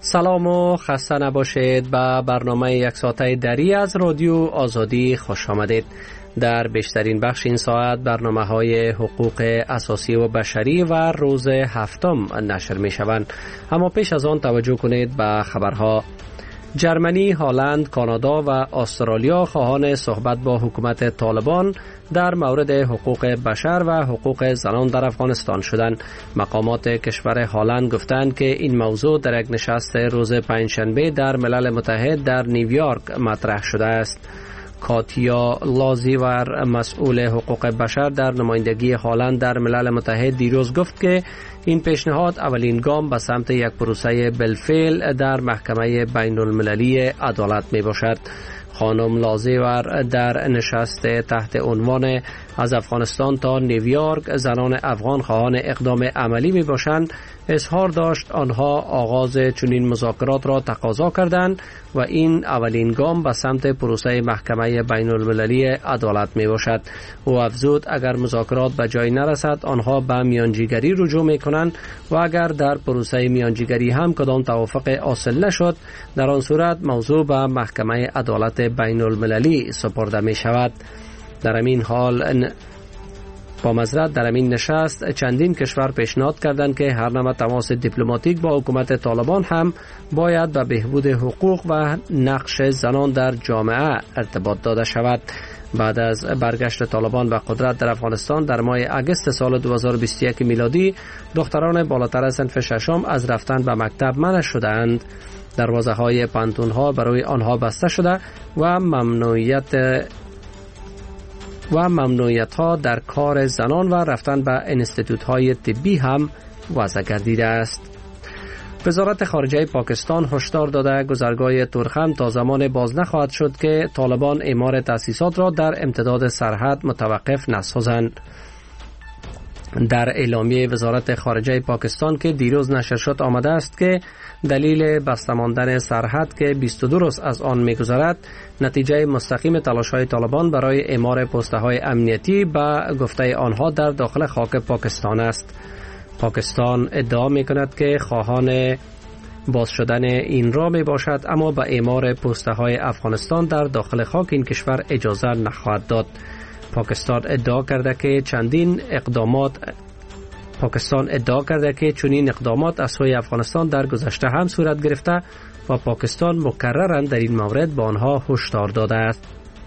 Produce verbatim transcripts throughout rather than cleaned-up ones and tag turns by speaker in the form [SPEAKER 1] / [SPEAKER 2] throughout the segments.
[SPEAKER 1] سلام و خسته نباشید. به برنامه یک ساعته دری از رادیو آزادی خوش آمدید. در بیشترین بخش این ساعت برنامه های حقوق اساسی و بشری و روز هفتم نشر می شوند. اما پیش از آن توجه کنید به خبرها. جرمنی، هلند، کانادا و استرالیا خواهان صحبت با حکومت طالبان در مورد حقوق بشر و حقوق زنان در افغانستان شدند. مقامات کشور هلند گفتند که این موضوع در یک نشست روز پنجشنبه در ملل متحد در نیویورک مطرح شده است. کاتیا لازیور، مسئول حقوق بشر در نمایندگی هلند در ملل متحد، دیروز گفت که این پیشنهاد اولین گام به سمت یک پروسه بالفعل در محکمه بین المللی عدالت می باشد. خانم لازیور در نشست تحت عنوان از افغانستان تا نیویورک زنان افغان خواهان اقدام عملی می باشند اظهار داشت آنها آغاز چنین مذاکرات را تقاضا کردند و این اولین گام به سمت پروسه محکمه بین المللی عدالت می باشد. او افزود اگر مذاکرات به جای نرسد آنها به میانجیگری رجوع می کنند و اگر در پروسه میانجیگری هم کدام توافق حاصل نشد در آن صورت موضوع به محکمه عدالت بین المللی سپرده می شود. در این حال با معذرت در این نشست چندین کشور پیشنهاد کردند که هر نوع تماس دیپلماتیک با حکومت طالبان هم باید به بهبود حقوق و نقش زنان در جامعه ارتباط داده شود. بعد از برگشت طالبان به قدرت در افغانستان در ماه اگست سال دو هزار و بیست و یک میلادی دختران بالاتر از صنف ششم از رفتن به مکتب منع شدند. دروازه های پانتون ها برای آنها بسته شده و ممنوعیت و ممنوعیت ها در کار زنان و رفتن به انستیتوت های طبی هم وضع گردیده است. وزارت خارجه پاکستان هشدار داده گذرگاه تورخم تا زمان باز نخواهد شد که طالبان اعمار تأسیسات را در امتداد سرحد متوقف نسازند. در اعلامیه وزارت خارجه پاکستان که دیروز نشر شد آمده است که دلیل بسته ماندن سرحد که بیست و دو روز از آن می‌گذرد نتیجه مستقیم تلاش‌های طالبان برای اعمار پست‌های امنیتی به گفته آنها در داخل خاک پاکستان است. پاکستان ادعا می‌کند که خواهان باز شدن این را میباشد اما به اعمار پست‌های افغانستان در داخل خاک این کشور اجازه نخواهد داد. پاکستان ادعا کرده که چندین اقدامات پاکستان ادعا کرده که چنین اقدامات از سوی افغانستان در گذشته هم صورت گرفته و پاکستان مکرراً در این مورد به آنها هشدار داده است.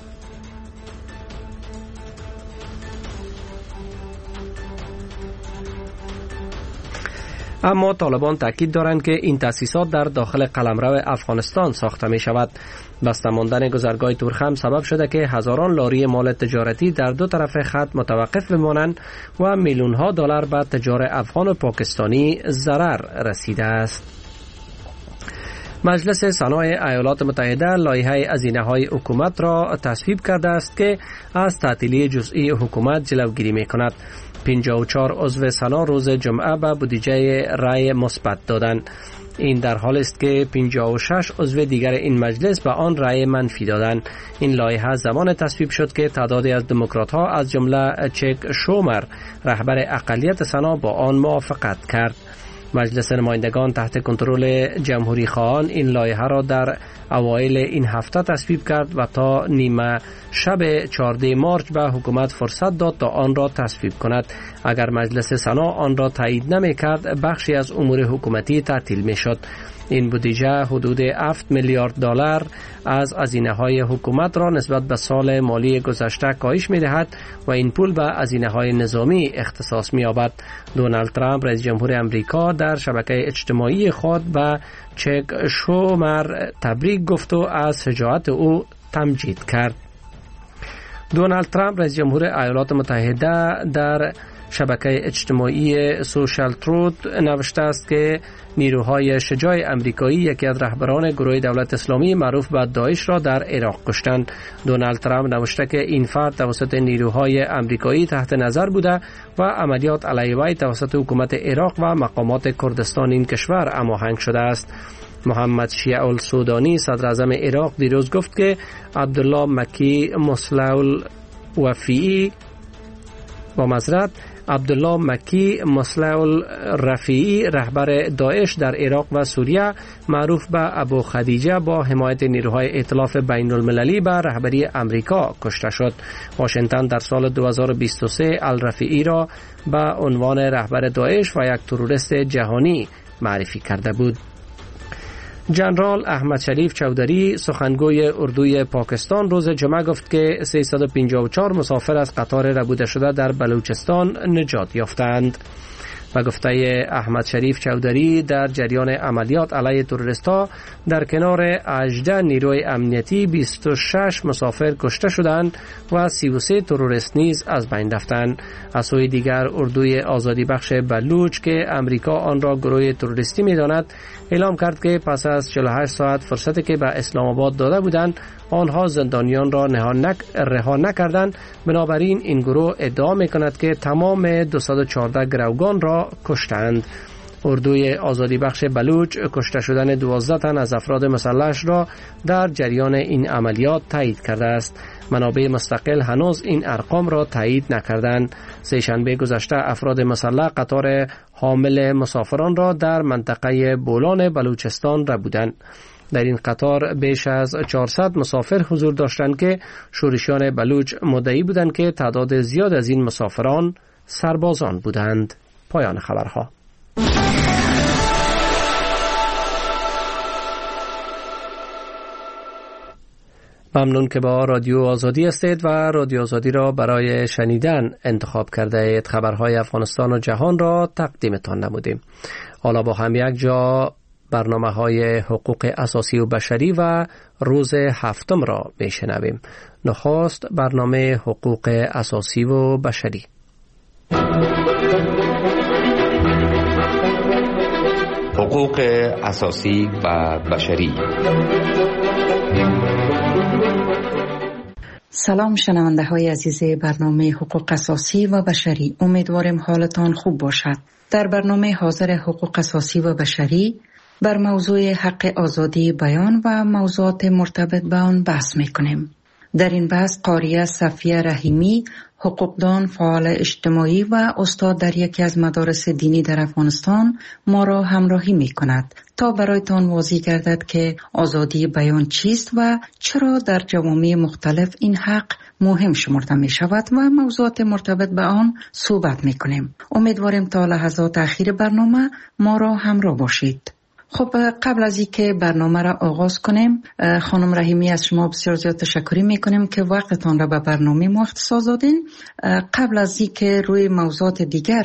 [SPEAKER 1] اما طالبان تاکید دارند که این تأسیسات در داخل قلمرو افغانستان ساخته می شود. بسته ماندن گذرگاه تورخم سبب شده که هزاران لاری مال تجارتی در دو طرف خط متوقف بمانند و میلیون ها دلار به تجار افغان و پاکستانی ضرر رسیده است. مجلس سنای ایالات متحده لایحه هزینه‌های حکومت را تصویب کرده است که از تعطیلی جزئی حکومت جلوگیری می‌کند. پنجاه و چهار عضو سنا روز جمعه به بودجه رأی مثبت دادند. این در حال است که پنجاه و شش عضو دیگر این مجلس به آن رأی منفی دادند. این لایحه زمان تصویب شد که تعدادی از دموکرات‌ها از جمله چک شومر رهبر اقلیت سنا با آن موافقت کرد. مجلس نمایندگان تحت کنترل جمهوری خواهان این لایحه را در اوایل این هفته تصویب کرد و تا نیمه شب چهاردهم مارس به حکومت فرصت داد تا آن را تصویب کند. اگر مجلس سنا آن را تایید نمی کرد بخشی از امور حکومتی تعطیل می شد. این بودجه حدود هفت میلیارد دلار از هزینه‌های حکومت را نسبت به سال مالی گذشته کاهش می‌دهد و این پول به هزینه‌های نظامی اختصاص می‌یابد. دونالد ترامپ رئیس جمهور امریکا در شبکه اجتماعی خود به چک شومر تبریک گفت و از شجاعت او تمجید کرد. دونالد ترامپ رئیس جمهور ایالات متحده در شبکه اجتماعی سوشال تروت نوشته است که نیروهای شجاع امریکایی یکی از رهبران گروه دولت اسلامی معروف به داعش را در عراق کشتند. دونالد ترامپ نوشته که این فرد توسط نیروهای امریکایی تحت نظر بوده و عملیات علیه وی توسط حکومت عراق و مقامات کردستان این کشور هماهنگ شده است. محمد شیع السودانی صدر اعظم عراق دیروز گفت که عبدالله مکی مصلح الوفیعی با معذرت عبدالله مکی مصلح الرفیعی رهبر داعش در عراق و سوریه معروف به ابو خدیجه با حمایت نیروهای ائتلاف بین المللی به رهبری امریکا کشته شد. واشنگتن در سال دو هزار و بیست و سه الرفیعی را به عنوان رهبر داعش و یک تروریست جهانی معرفی کرده بود. جنرال احمد شریف چودری سخنگوی اردوی پاکستان روز جمعه گفت که سیصد و پنجاه و چهار مسافر از قطار ربوده شده در بلوچستان نجات یافتند. و گفته احمد شریف چودری در جریان عملیات علیه تروریست‌ها در کنار هجده نیروی امنیتی بیست و شش مسافر کشته شدند و سی و سه تروریست نیز از بین رفتند. از سوی دیگر اردوی آزادی بخش بلوچ که امریکا آن را گروه تروریستی می‌داند اعلام کرد که پس از چهل و هشت ساعت فرصتی که به اسلام آباد داده بودند آنها زندانیان را رها نکردند. بنابراین این گروه ادعا می‌کند که تمام دویست و چهارده گروگان را کشتند. اردوی آزادی بخش بلوچ کشته شدن دوازده تن از افراد مسلح را در جریان این عملیات تایید کرده است. منابع مستقل هنوز این ارقام را تایید نکردند. سه‌شنبه گذشته افراد مسلح قطار حامل مسافران را در منطقه بولان بلوچستان ربودند. در این قطار بیش از چهارصد مسافر حضور داشتند که شورشیان بلوچ مدعی بودند که تعداد زیاد از این مسافران سربازان بودند. پایان خبرها. ممنون که با رادیو آزادی هستید و رادیو آزادی را برای شنیدن انتخاب کرده اید. خبرهای افغانستان و جهان را تقدیمتان نمودیم. حالا با هم یک جا برنامه های حقوق اساسی و بشری و روز هفتم را بشنویم. نخست برنامه حقوق اساسی و بشری.
[SPEAKER 2] حقوق اساسی و بشری.
[SPEAKER 3] سلام شنونده های عزیز برنامه حقوق اساسی و بشری، امیدوارم حالتان خوب باشد. در برنامه حاضر حقوق اساسی و بشری بر موضوع حق آزادی بیان و موضوعات مرتبط به آن بحث میکنیم. در این بحث قاریه صفیه رحیمی، حقوقدان، فعال اجتماعی و استاد در یکی از مدارس دینی در افغانستان ما را همراهی می کند تا برایتان واضح گردد که آزادی بیان چیست و چرا در جوامع مختلف این حق مهم شمرده می شود و موضوعات مرتبط به آن صحبت می کنیم. امیدوارم تا لحظات اخیر برنامه ما را همراه باشید. خب قبل از اینکه برنامه را آغاز کنیم، خانم رحیمی از شما بسیار زیاد تشکر میکنیم که وقتتان را به برنامه ما اختصاص دادین. قبل از اینکه روی موضوعات دیگر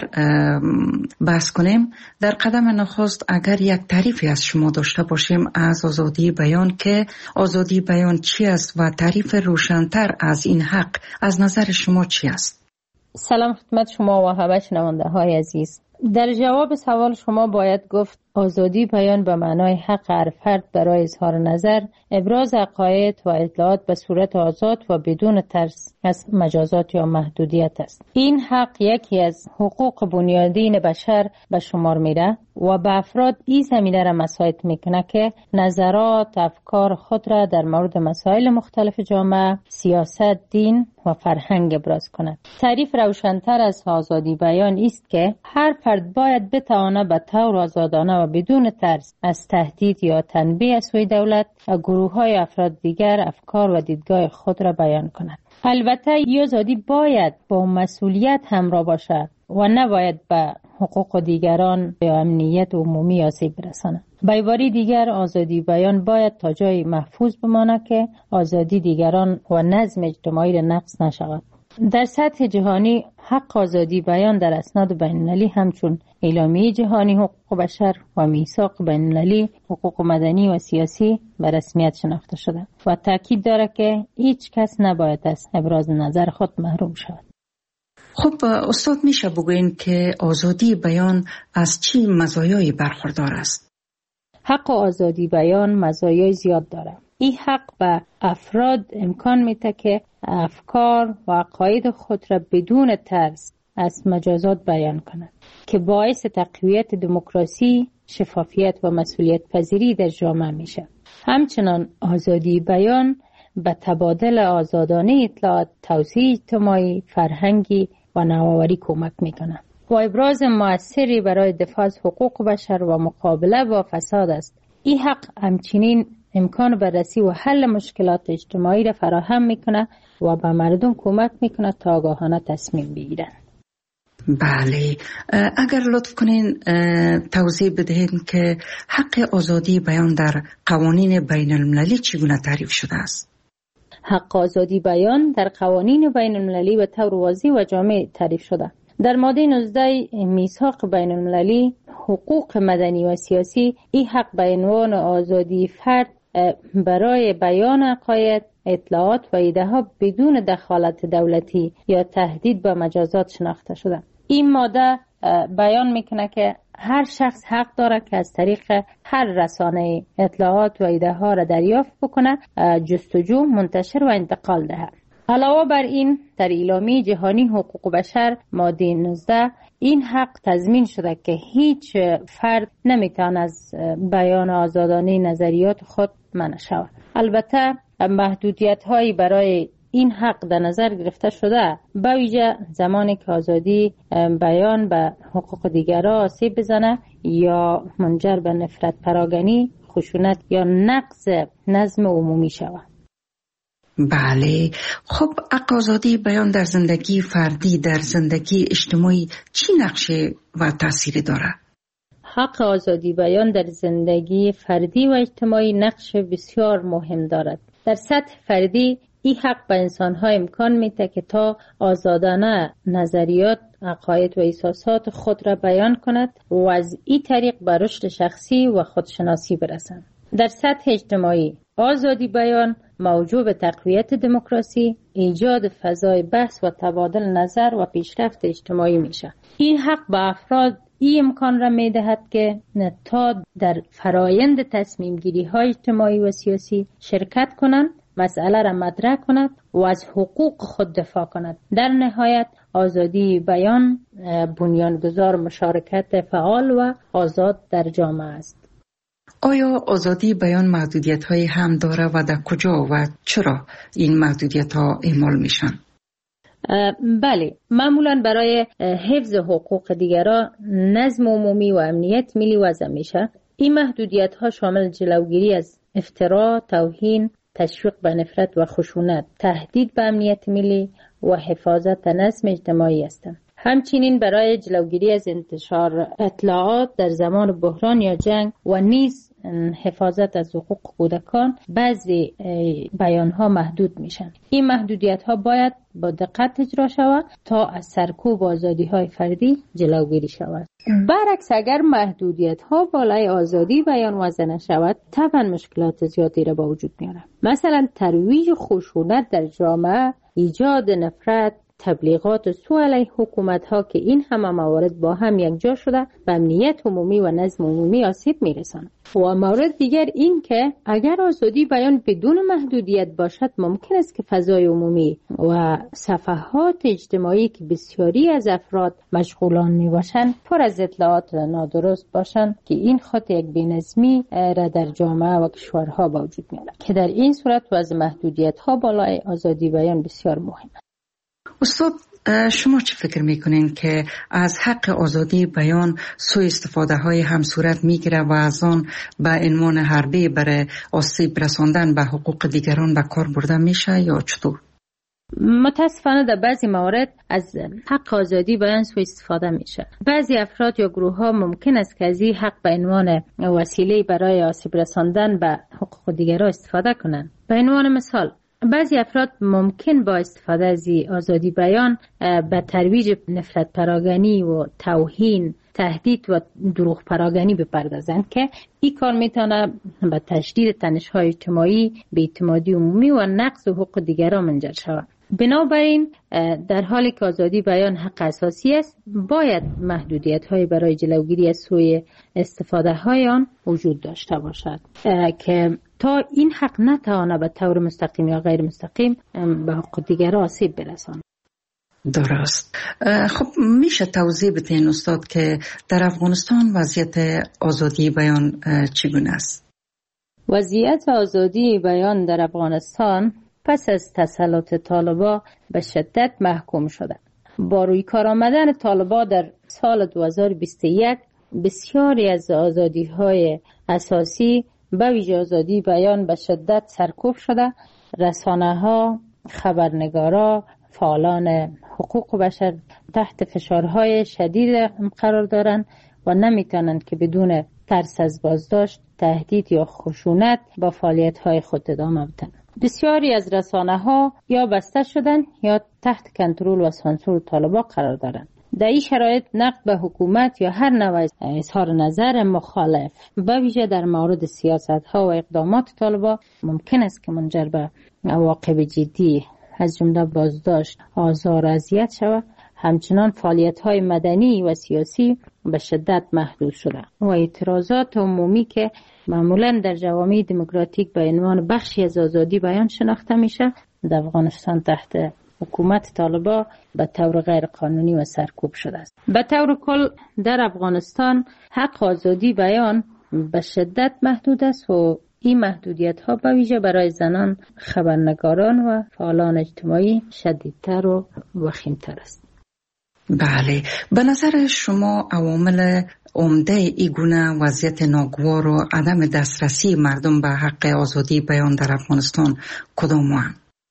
[SPEAKER 3] بحث کنیم، در قدم نخست اگر یک تعریفی از شما داشته باشیم از آزادی بیان، که آزادی بیان چی است و تعریف روشن‌تر از این حق از نظر شما چی است؟
[SPEAKER 4] سلام خدمت شما و همه شنونده های عزیز. در جواب سوال شما باید گفت آزادی بیان به معنای حق هر فرد برای اظهار نظر، ابراز عقاید و اطلاعات به صورت آزاد و بدون ترس از مجازات یا محدودیت است. این حق یکی از حقوق بنیادین بشر به شمار میره و به افراد این زمینه را مساعد میکنه که نظرات، افکار خود را در مورد مسائل مختلف جامعه، سیاست، دین و فرهنگ ابراز کند. تعریف روشن‌تر از آزادی بیان است که هر فرد باید بتواند به طور آزادانه و بدون ترس از تهدید یا تنبیه از سوی دولت و گروه‌های افراد دیگر افکار و دیدگاه خود را بیان کند. البته این آزادی باید با مسئولیت همراه باشد و نباید به حقوق دیگران یا امنیت عمومی آسیب برساند. به عبارت دیگر آزادی بیان باید تا جای محفوظ بماند که آزادی دیگران و نظم اجتماعی را نقض نشود. در سطح جهانی حق آزادی بیان در اسناد بین‌المللی همچون اعلامیه جهانی حقوق بشر و میثاق بین‌المللی حقوق مدنی و سیاسی به رسمیت شناخته شده و تاکید دارد که هیچ کس نباید از ابراز نظر خود محروم شود.
[SPEAKER 3] خب استاد میشه بگوین که آزادی بیان از چی مزایایی برخوردار است؟
[SPEAKER 4] حق آزادی بیان مزایای زیاد دارد. این حق به افراد امکان میده که افکار و عقاید خود را بدون ترس از مجازات بیان کنند که باعث تقویت دموکراسی، شفافیت و مسئولیت پذیری در جامعه میشه. همچنان آزادی بیان به تبادل آزادانه اطلاعات، توسعه اجتماعی، فرهنگی و نوآوری کمک میکنه و ابراز موثری برای دفاع از حقوق بشر و مقابله با فساد است. این حق همچنین امکان بررسی و حل مشکلات اجتماعی را فراهم میکنه و به مردم کمک میکنه تا آگاهانه تصمیم بگیرن.
[SPEAKER 3] بله، اگر لطف کنین توضیح بدهید که حق آزادی بیان در قوانین بین المللی چگونه تعریف شده است؟
[SPEAKER 4] حق آزادی بیان در قوانین بین المللی به طور واضح و جامع تعریف شده. در ماده نوزده میثاق بین المللی حقوق مدنی و سیاسی این حق به عنوان آزادی فرد برای بیان عقاید، اطلاعات و ایده ها بدون دخالت دولتی یا تهدید به مجازات شناخته شده. این ماده بیان میکنه که هر شخص حق داره که از طریق هر رسانه اطلاعات و ایده ها را دریافت بکنه، جستجو، منتشر و انتقال دهد. علاوه بر این در اعلامیه جهانی حقوق بشر ماده نوزده این حق تضمین شده که هیچ فرد نمیتواند از بیان آزادانه نظریات خود منع شود. البته محدودیت هایی برای این حق در نظر گرفته شده، به ویژه زمانی که آزادی بیان به حقوق دیگران آسیب بزنه یا منجر به نفرت پراگنی، خشونت یا نقض نظم عمومی شود.
[SPEAKER 3] بله، خب حق آزادی بیان در زندگی فردی، در زندگی اجتماعی چی نقشه و تأثیری داره؟
[SPEAKER 4] حق آزادی بیان در زندگی فردی و اجتماعی نقش بسیار مهم دارد. در سطح فردی این حق به انسان‌ها امکان میده که تا آزادانه نظریات، عقاید و احساسات خود را بیان کند و از این طریق به رشد شخصی و خودشناسی برسند. در سطح اجتماعی آزادی بیان موجب به تقویت دموکراسی، ایجاد فضای بحث و تبادل نظر و پیشرفت اجتماعی میشه. این حق به افراد این امکان را میدهد که تا در فرایند تصمیم گیری های اجتماعی و سیاسی شرکت کنند، مسئله را مطرح کند و از حقوق خود دفاع کند. در نهایت آزادی بیان بنیانگذار مشارکت فعال و آزاد در جامعه است.
[SPEAKER 3] آیا آزادی بیان محدودیت های هم داره و در کجا و چرا این محدودیت ها اعمال میشن؟
[SPEAKER 4] بله، معمولا برای حفظ حقوق دیگران، نظم عمومی و امنیت ملی وضع میشه. این محدودیت ها شامل جلوگیری از افترا، توهین، تشویق به نفرت و خشونت، تهدید به امنیت ملی و حفاظت نظم اجتماعی هستند. همچنین برای جلوگیری از انتشار اطلاعات در زمان بحران یا جنگ و نیز حفاظت از حقوق کودکان بعضی بیانها محدود میشن. این محدودیت ها باید با دقت اجرا شود تا از سرکوب آزادی های فردی جلوگیری شود. برعکس اگر محدودیت ها بالای آزادی بیان وضع نشود، طبعا مشکلات زیادی را با وجود میاره. مثلا ترویج خشونت در جامعه، ایجاد نفرت، تبلیغات سوء علیه حکومت ها که این همه موارد با هم یکجا شده به امنیت عمومی و نظم عمومی آسیب میرساند. و مورد دیگر این که اگر آزادی بیان بدون محدودیت باشد، ممکن است که فضای عمومی و صفحات اجتماعی که بسیاری از افراد مشغولان می باشند پر از اطلاعات نادرست باشند که این خود یک بی‌نظمی را در جامعه و کشورها با وجود میارد که در این صورت وضع محدودیت ها بالای آزادی بیان بسیار مهم است.
[SPEAKER 3] استاد، شما چه فکر میکنین که از حق آزادی بیان سوء استفاده های هم صورت میگیره و از آن به عنوان حربه برای آسیب رساندن به حقوق دیگران به کار برده میشه یا چطور؟
[SPEAKER 4] متاسفانه در بعضی موارد از حق آزادی بیان سوء استفاده میشه. بعضی افراد یا گروه ها ممکن است که از این حق به عنوان وسیله برای آسیب رساندن به حقوق دیگران استفاده کنند. به عنوان مثال، بعضی افراد ممکن با استفاده از آزادی بیان به ترویج نفرت پراگنی و توهین، تهدید و دروغ پراگنی بپردازند که این کار میتونه به تشدید تنش‌های اجتماعی، بی‌اعتمادی عمومی و نقض حقوق دیگران منجر شود. بنابراین در حالی که آزادی بیان حق اساسی است، باید محدودیت‌های برای جلوگیری از سوء استفاده‌های آن وجود داشته باشد که تا این حق نتواند به طور مستقیم یا غیر مستقیم به حقوق دیگران آسیب برساند.
[SPEAKER 3] درست. خب میشه توضیح بدین استاد که در افغانستان وضعیت آزادی بیان چگونه است؟
[SPEAKER 4] وضعیت آزادی بیان در افغانستان پس از تسلط طالبان به شدت محکوم شده. با روی کار آمدن طالبان در سال دو هزار و بیست و یک بسیاری از آزادی های اساسی به ویژه آزادی بیان به شدت سرکوب شده. رسانه ها، خبرنگارا، فعالان حقوق بشر تحت فشارهای شدید قرار دارند و نمیتونند که بدون ترس از بازداشت، تهدید یا خشونت با فعالیت‌های خود ادامه بدن. بسیاری از رسانه ها یا بسته شدن یا تحت کنترل و سانسور طالبان قرار دارند. در این شرایط نقد به حکومت یا هر نوع اظهار نظر مخالف به ویژه در مورد سیاست‌ها و اقدامات طالبان ممکن است که منجر به عواقب جدی از جمله بازداشت، آزار و اذیت شود. همچنان فعالیت‌های مدنی و سیاسی به شدت محدود شده و اعتراضات عمومی که معمولاً در جوامع دموکراتیک به عنوان بخشی از آزادی بیان شناخته میشه، در افغانستان تحت حکومت طالبان به طور غیر قانونی و سرکوب شده است. به طور کل در افغانستان حق آزادی بیان به شدت محدود است و این محدودیت ها به ویژه برای زنان، خبرنگاران و فعالان اجتماعی شدیدتر و وخیمتر است.
[SPEAKER 3] بله، به نظر شما عوامل عمده ای گونه وضعیت ناگوار و عدم دسترسی مردم به حق آزادی بیان در افغانستان کدام هستند؟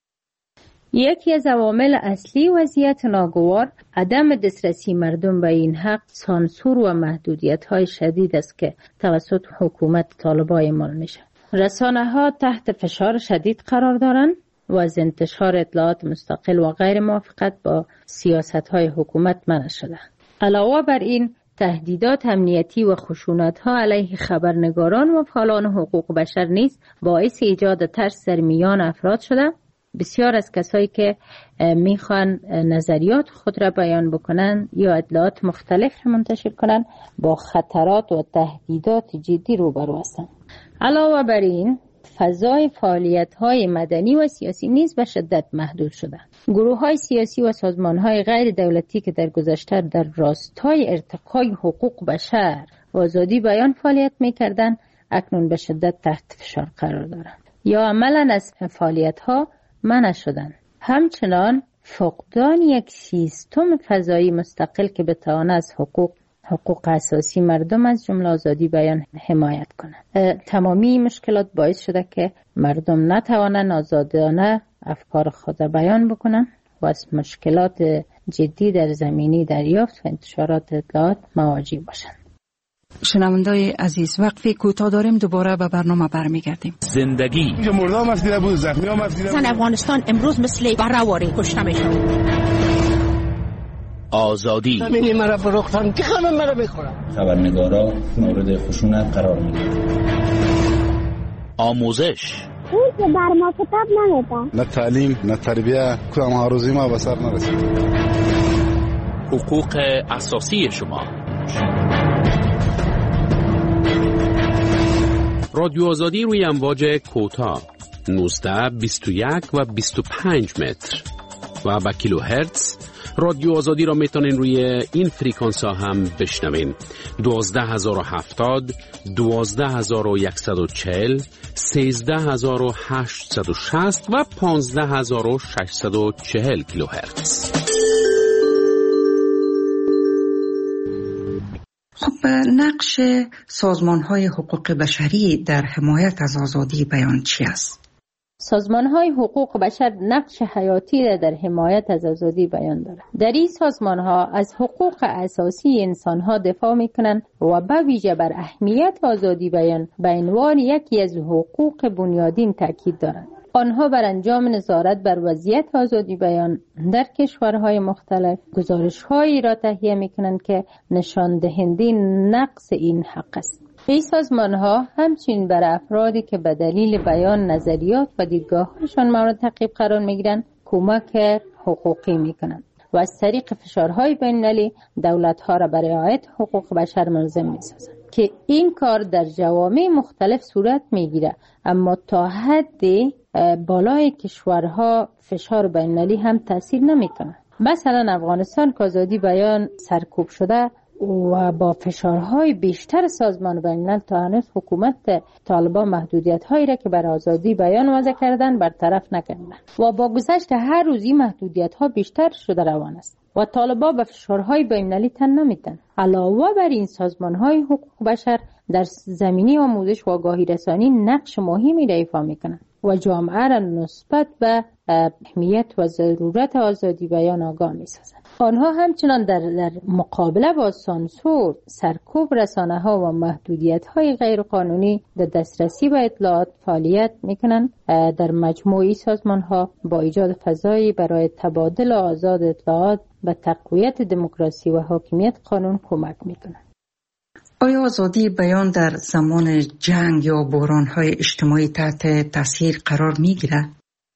[SPEAKER 4] یکی از عوامل اصلی وضعیت ناگوار عدم دسترسی مردم به این حق سانسور و محدودیت‌های شدید است که توسط حکومت طالبان اعمال میشه. رسانه‌ها تحت فشار شدید قرار دارند و از انتشار اطلاعات مستقل و غیر موافقت با سیاست‌های حکومت منع شده. علاوه بر این تهدیدات امنیتی و خشونت‌ها علیه خبرنگاران و فعالان حقوق بشر نیز باعث ایجاد ترس در میان افراد شده. بسیار از کسایی که میخوان نظریات خود را بیان بکنن یا اطلاعات مختلف را منتشر کنن با خطرات و تهدیدات جدی روبرو هستند. علاوه بر این فضای فعالیت‌های مدنی و سیاسی نیز به شدت محدود شده. گروه‌های سیاسی و سازمان‌های غیر دولتی که در گذشته در راستای ارتقای حقوق بشر و آزادی بیان فعالیت می‌کردند، اکنون به شدت تحت فشار قرار دارند یا عملاً از فعالیت‌ها منع شدند. همچنان فقدان یک سیستم فضایی مستقل که بتواند از حقوق حقوق اساسی مردم از جمله آزادی بیان حمایت کنند. تمامی مشکلات باعث شده که مردم نتوانند آزادانه افکار خود بیان بکنند و از مشکلات جدی در زمینه دریافت و انتشارات اطلاعات مواجه باشند.
[SPEAKER 3] شنوندای عزیز، وقفی کوتاه داریم، دوباره به برنامه برمیگردیم.
[SPEAKER 5] زندگی
[SPEAKER 6] که مردم از دیده بود، زخمی هم از دیده بود.
[SPEAKER 7] زن افغانستان امروز مثل برهواری کشته میشه.
[SPEAKER 5] آزادی
[SPEAKER 6] زمینی مرا فروختن که خانم مرا بخورن.
[SPEAKER 8] خبرنگارا مورد خشونت قرار میگیرن.
[SPEAKER 5] آموزش
[SPEAKER 9] اون که بر ما کتاب نمیدن.
[SPEAKER 6] نه تعلیم، نه تربیه، کدام هاروزی ما به سر نرسید.
[SPEAKER 5] حقوق اساسی شما. رادیو آزادی روی امواج کوتاه نوزده، بیست و یک و بیست و پنج متر و با کیلو هرتز. رادیو آزادی را میتونین روی این فریکانس ها هم بشنوین: دوازده هزار و هفتاد، دوازده هزار و صد و چهل، سیزده هزار و هشتصد و شصت و پانزده هزار و ششصد و چهل کیلو هرتز.
[SPEAKER 3] خب، نقش سازمان‌های حقوق بشری در حمایت از آزادی بیان چی است؟
[SPEAKER 4] سازمان‌های حقوق بشر نقش حیاتی را در حمایت از آزادی بیان دارند. در این سازمان‌ها از حقوق اساسی انسان‌ها دفاع می‌کنند و به ویژه بر اهمیت آزادی بیان به عنوان یکی از حقوق بنیادین تاکید دارند. آنها بر انجام نظارت بر وضعیت آزادی بیان در کشورهای مختلف گزارش‌هایی را تهیه می‌کنند که نشان دهنده نقص این حق است. این سازمان‌ها همچنین بر افرادی که به دلیل بیان نظریات و دیدگاه‌هایشان مورد تعقیب قرار می‌گیرند کمک حقوقی می‌کنند و از طریق فشارهای بین‌المللی دولت‌ها را برای رعایت حقوق بشر ملزم می‌سازند که این کار در جوامع مختلف صورت می‌گیرد، اما تا حدی بالای کشورها فشار بین‌المللی هم تاثیر نمی‌کند. مثلا افغانستان که آزادی بیان سرکوب شده و با فشارهای بیشتر سازمان بین‌الملل تا هنوز حکومت طالبان محدودیت‌هایی را که بر آزادی بیان وضع کردن برطرف نکردند و با گذشت هر روز این محدودیت‌ها بیشتر شده روان است. و طالبان به فشارهای بین‌المللی تن نمیتن. علاوه بر این سازمان‌های حقوق بشر در زمینه آموزش و آگاهی رسانی نقش مهمی را ایفا میکنند و جامعه را نسبت به اهمیت و ضرورت آزادی بیان آگاه میسازند. آنها همچنان در, در مقابله با سانسور، سرکوب رسانه‌ها و محدودیت‌های غیرقانونی در دسترسی به اطلاعات فعالیت میکنند. در مجموعی سازمان‌ها با ایجاد فضایی برای تبادل آزاد اطلاعات به تقویت دموکراسی و حاکمیت قانون کمک میکنند.
[SPEAKER 3] آیا آزادی بیان در زمان جنگ یا بحران‌های اجتماعی تحت تاثیر قرار میگیرد؟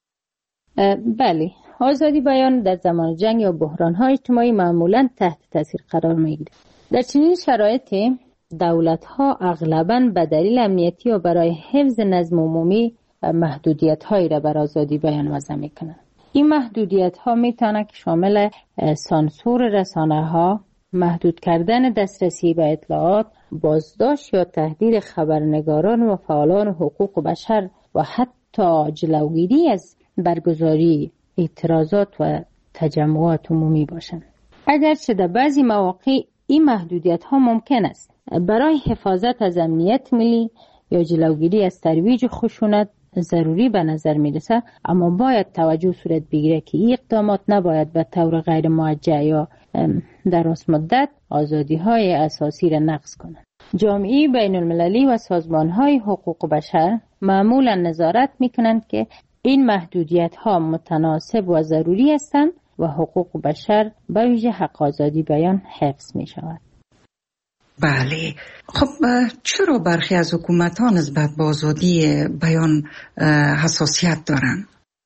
[SPEAKER 4] بله، آزادی بیان در زمان جنگ یا بحران‌های اجتماعی معمولاً تحت تاثیر قرار میگیرد. در چنین شرایطی دولت‌ها اغلباً به دلیل امنیتی و برای حفظ نظم عمومی محدودیت‌هایی را بر آزادی بیان وضع می‌کنند. این محدودیت‌ها می‌تواند که شامل سانسور رسانه‌ها، محدود کردن دسترسی به اطلاعات، بازداشت یا تهدید خبرنگاران و فعالان حقوق بشر و حتی جلوگیری از برگزاری اعتراضات و تجمعات عمومی باشند. اگرچه در بعضی مواقع این محدودیت ها ممکن است برای حفاظت از امنیت ملی یا جلوگیری از ترویج خشونت ضروری به نظر می رسد، اما باید توجه صورت بگیره که این اقدامات نباید به طور غیر موجه یا در راست مدت آزادی های اساسی را نقض کنند. جامعه بین المللی و سازمان های حقوق بشر معمولا نظارت می کنند که این محدودیت ها متناسب و ضروری هستند و حقوق بشر به ویژه حق آزادی بیان حفظ می شود.
[SPEAKER 3] بله، خب چرا برخی از حکومت ها نسبت به آزادی بیان حساسیت دارند؟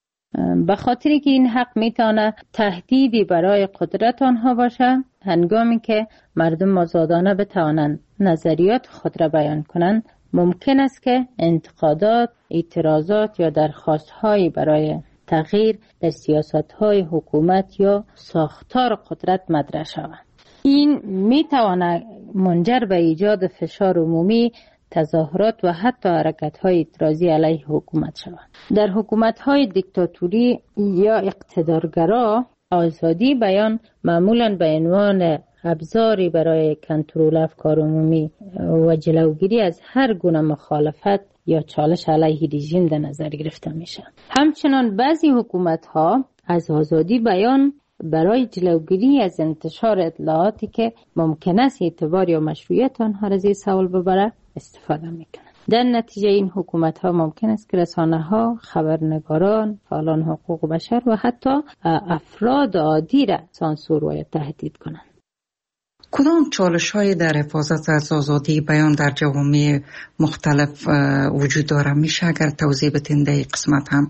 [SPEAKER 4] به خاطری که این حق میتونه تهدیدی برای قدرت آنها باشه، هنگامی که مردم آزادانه بتوانند نظریات خود را بیان کنند، ممکن است که انتقادات، اعتراضات یا درخواست‌هایی برای تغییر در سیاست‌های حکومت یا ساختار قدرت مطرح شود. این میتواند منجر به ایجاد فشار عمومی، تظاهرات و حتی حرکت‌های اعتراضی علیه حکومت شود. در حکومت‌های دیکتاتوری یا اقتدارگرا، آزادی بیان معمولاً به عنوان ابزاری برای کنترل افکار عمومی و جلوگیری از هر گونه مخالفت یا چالش علیه رژیم در نظر گرفته میشه. همچنان بعضی حکومت‌ها از آزادی بیان برای جلوگیری از انتشار اطلاعاتی که ممکن است اعتبار یا مشروعیت آنها را زیر سوال ببره استفاده میکنند. در نتیجه این حکومت‌ها ممکن است که رسانه‌ها، خبرنگاران، فعالان حقوق بشر و حتی افراد عادی را سانسور و تهدید کنند.
[SPEAKER 3] کدام چالش‌های در حفاظت از آزادی بیان در جوامع مختلف وجود داره؟ میشه اگر توضیح بدین در این قسمت هم؟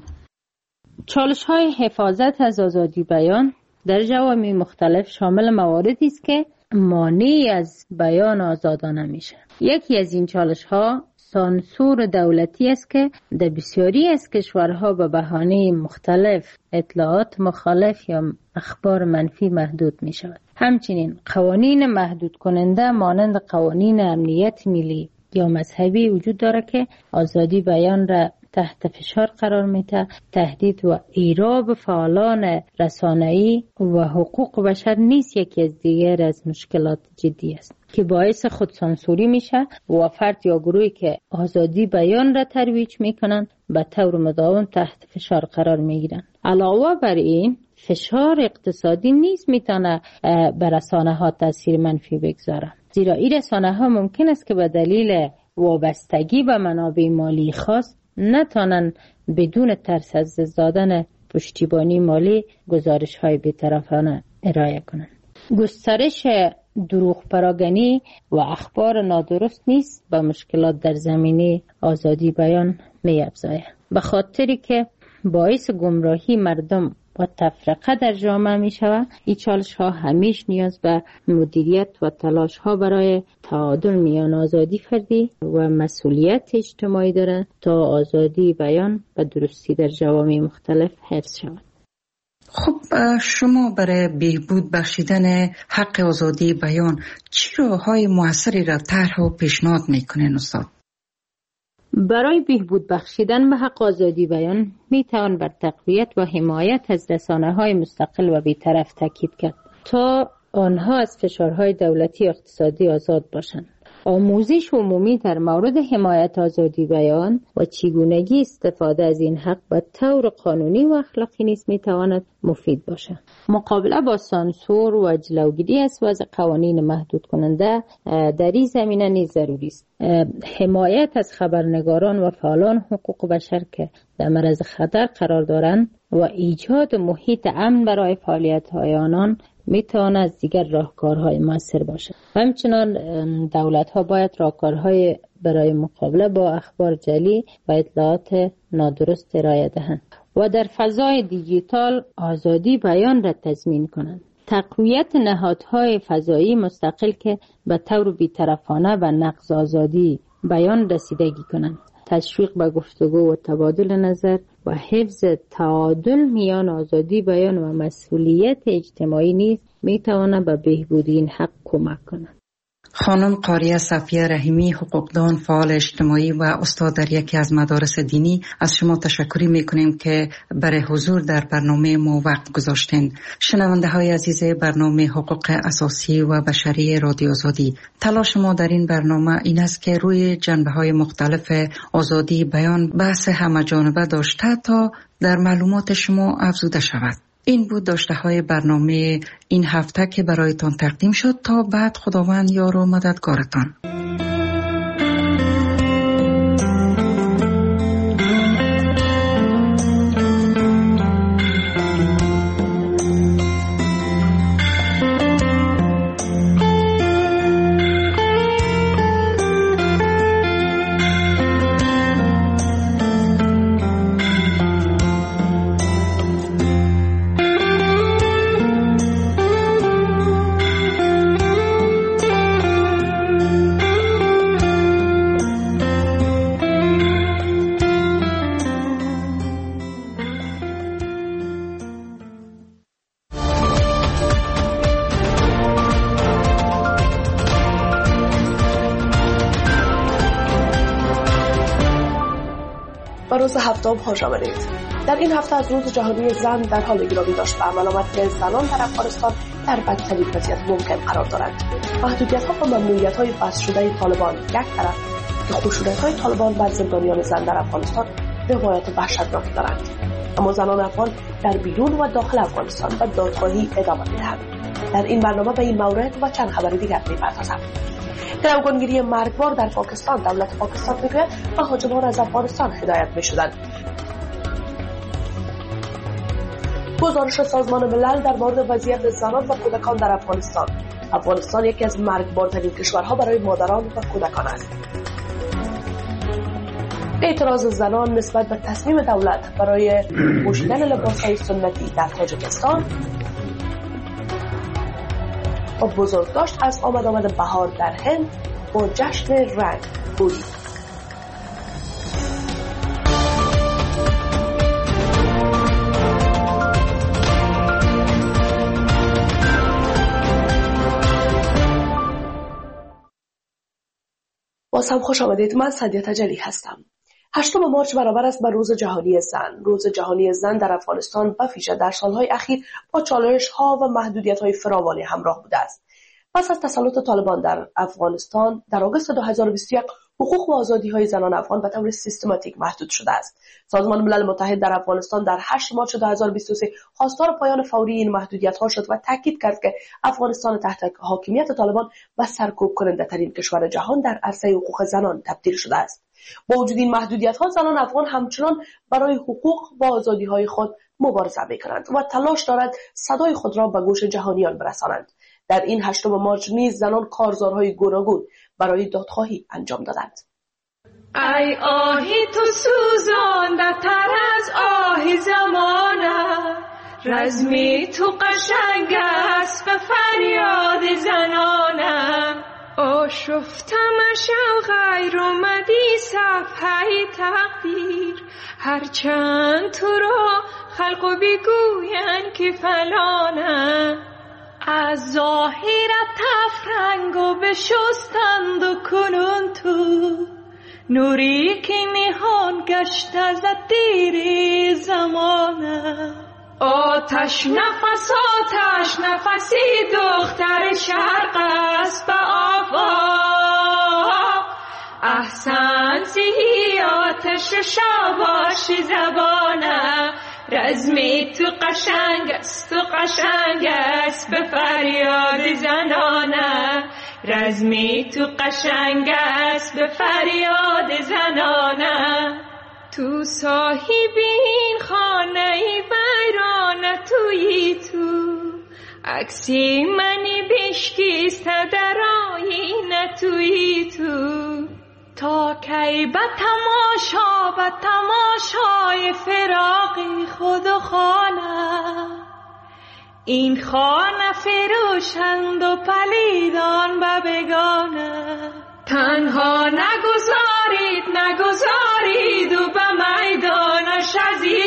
[SPEAKER 4] چالش‌های حفاظت از آزادی بیان در جوامع مختلف شامل مواردی است که مانع از بیان آزادانه میشه. یکی از این چالش‌ها سانسور دولتی است که در بسیاری از کشورها به بهانه مختلف اطلاعات مخالف یا اخبار منفی محدود می شود. همچنین قوانین محدود کننده مانند قوانین امنیت ملی یا مذهبی وجود داره که آزادی بیان را تحت فشار قرار میده. تهدید و ایراب فعالان رسانه‌ای و حقوق بشر نیست یکی از دیگر از مشکلات جدی است که باعث خودسانسوری میشه و فرد یا گروهی که آزادی بیان را ترویج میکنن به طور مداوم تحت فشار قرار میگیرن. علاوه بر این فشار اقتصادی نیز میتونه بر رسانه ها تاثیر منفی بگذاره، زیرا این رسانه ها ممکن است که به دلیل وابستگی به منابع مالی خاص نتونن بدون ترس از دادن پشتیبانی مالی گزارش های بی‌طرفانه ارائه کنند. گسترش دروغ پراگنی و اخبار نادرست نیست به مشکلات در زمینه آزادی بیان می افزاید، به خاطری که باعث گمراهی مردم و تفرقه در جامعه می شود. این چالش ها همیش نیاز به مدیریت و تلاش ها برای تعادل میان آزادی فردی و مسئولیت اجتماعی دارد تا آزادی بیان و درستی در جوامع مختلف حفظ شود.
[SPEAKER 3] خب شما برای بهبود بخشیدن حق آزادی بیان چه راه‌های موثری را طرح و پیشنهاد میکنین استاد؟
[SPEAKER 4] برای بهبود بخشیدن به حق آزادی بیان می توان بر تقویت و حمایت از رسانه‌های مستقل و بی‌طرف تاکید کرد. تا آنها از فشارهای دولتی اقتصادی آزاد باشند. آموزش عمومی در مورد حمایت آزادی بیان و چگونگی استفاده از این حق به طور قانونی و اخلاقی نیز میتواند مفید باشد. مقابله با سانسور و جلوگیری از وضع قوانین محدود کننده در این زمینه نیز ضروری است. حمایت از خبرنگاران و فعالان حقوق بشر که در معرض خطر قرار دارند و ایجاد محیط امن برای فعالیت‌های آنان میتواند از دیگر راهکارهای مؤثر باشد. همچنان دولت‌ها باید راهکارهای برای مقابله با اخبار جعلی و اطلاعات نادرست ارائه دهند و در فضای دیجیتال آزادی بیان را تضمین کنند. تقویت نهادهای فضایی مستقل که به طور بی‌طرفانه و نقض آزادی بیان رسیدگی کنند. تشویق به گفتگو و تبادل نظر و حفظ تعادل میان آزادی بیان و مسئولیت اجتماعی نیز میتواند به بهبود این حق کمک کند.
[SPEAKER 3] خانم قاریه صفیه رحیمی، حقوقدان، فعال اجتماعی و استاد در یکی از مدارس دینی، از شما تشکر میکنیم که برای حضور در برنامه ما وقت گذاشتین. شنونده های عزیز برنامه حقوق اساسی و بشری رادیو آزادی، تلاش ما در این برنامه این است که روی جنبه های مختلف آزادی بیان بحث همه جانبه داشته تا در معلومات شما افزوده شود. این بود داشته های برنامه این هفته که برایتان تقدیم شد. تا بعد خداوند یار و مددگارتان.
[SPEAKER 10] روز هفتم خوش آمدید. در این هفته از روز جهانی زن در حال گرامی داشت و علامت که زنان در افغانستان در بدترین وضعیت ممکن قرار دارند. محدودیت‌ها و ممنوعیت‌های بس شده طالبان یک طرف که خشونت‌های طالبان بر زندانیان زن در افغانستان روایت وحشتناک دارند. اما زنان افغان در بیرون و داخل افغانستان به دادخواهی ادامه می‌دهند. در این برنامه به این مورد و چند خبر دیگر می‌پردازم. گروگانگیری مرگبار در پاکستان، دولت پاکستان میگوید مهاجمان از افغانستان هدایت می‌شدند. گزارش سازمان ملل در مورد وضعیت زنان و کودکان در افغانستان. افغانستان یکی از مرگبارترین کشورها برای مادران و کودکان است. اعتراض زنان نسبت به تصمیم دولت برای پوشیدن لباس‌های سنتی در تاجیکستان و بزرگداشت از آمد آمد بهار در هند با جشن رنگ بودی. باز هم خوش آمدید. من سعدیه تجلی هستم. هشتم مارچ برابر است با روز جهانی زن. روز جهانی زن در افغانستان و ویژه در سالهای اخیر با چالش‌ها و محدودیت‌های فراوانی همراه بوده است. پس از تسلط طالبان در افغانستان در آگوست دو هزار و بیست و یک حقوق و آزادی‌های زنان افغان به طور سیستماتیک محدود شده است. سازمان ملل متحد در افغانستان در هشت مارچ دو هزار و بیست و سه خواستار پایان فوری این محدودیت‌ها شد و تاکید کرد که افغانستان تحت حاکمیت طالبان به سرکوب کننده ترین کشور جهان در عرصه حقوق زنان تبدیل شده است. با وجود این محدودیت‌ها زنان افغان همچنان برای حقوق و آزادی‌های خود مبارزه می‌کنند و تلاش دارند صدای خود را به گوش جهانیان برسانند. در این هشتم مارچ نیز زنان کارزارهای گوناگون برای دادخواهی انجام دادند.
[SPEAKER 11] ای آهی تو سوزانده از آهی زمانه، رزمی تو قشنگ است به فریاد زنانه. آشفتمش و غیر اومدی صفحه تقدیر، هرچند تو را خلق و بگوین که فلانه. از ظاهرت تفرنگ و بشستند و کنون تو، نوری که میهان گشت از دیر زمانه. آتش نفس آتش نفسی دختر شرق است به آفاق. احسن زی آتش شاباش زبانه، رزمی تو قشنگ است تو قشنگ است به فریاد زنانه. رزمی تو قشنگ است به فریاد زنانه. تو صاحب این خانه ویرانه تویی تو، عکسی منی بشکیست در آینه تویی تو. تا کی به تماشا به تماشای فراقی خود و خانه، این خانه فروشند و پلیدان به بگانه. تنها نگذارید نگذارید و به میدانش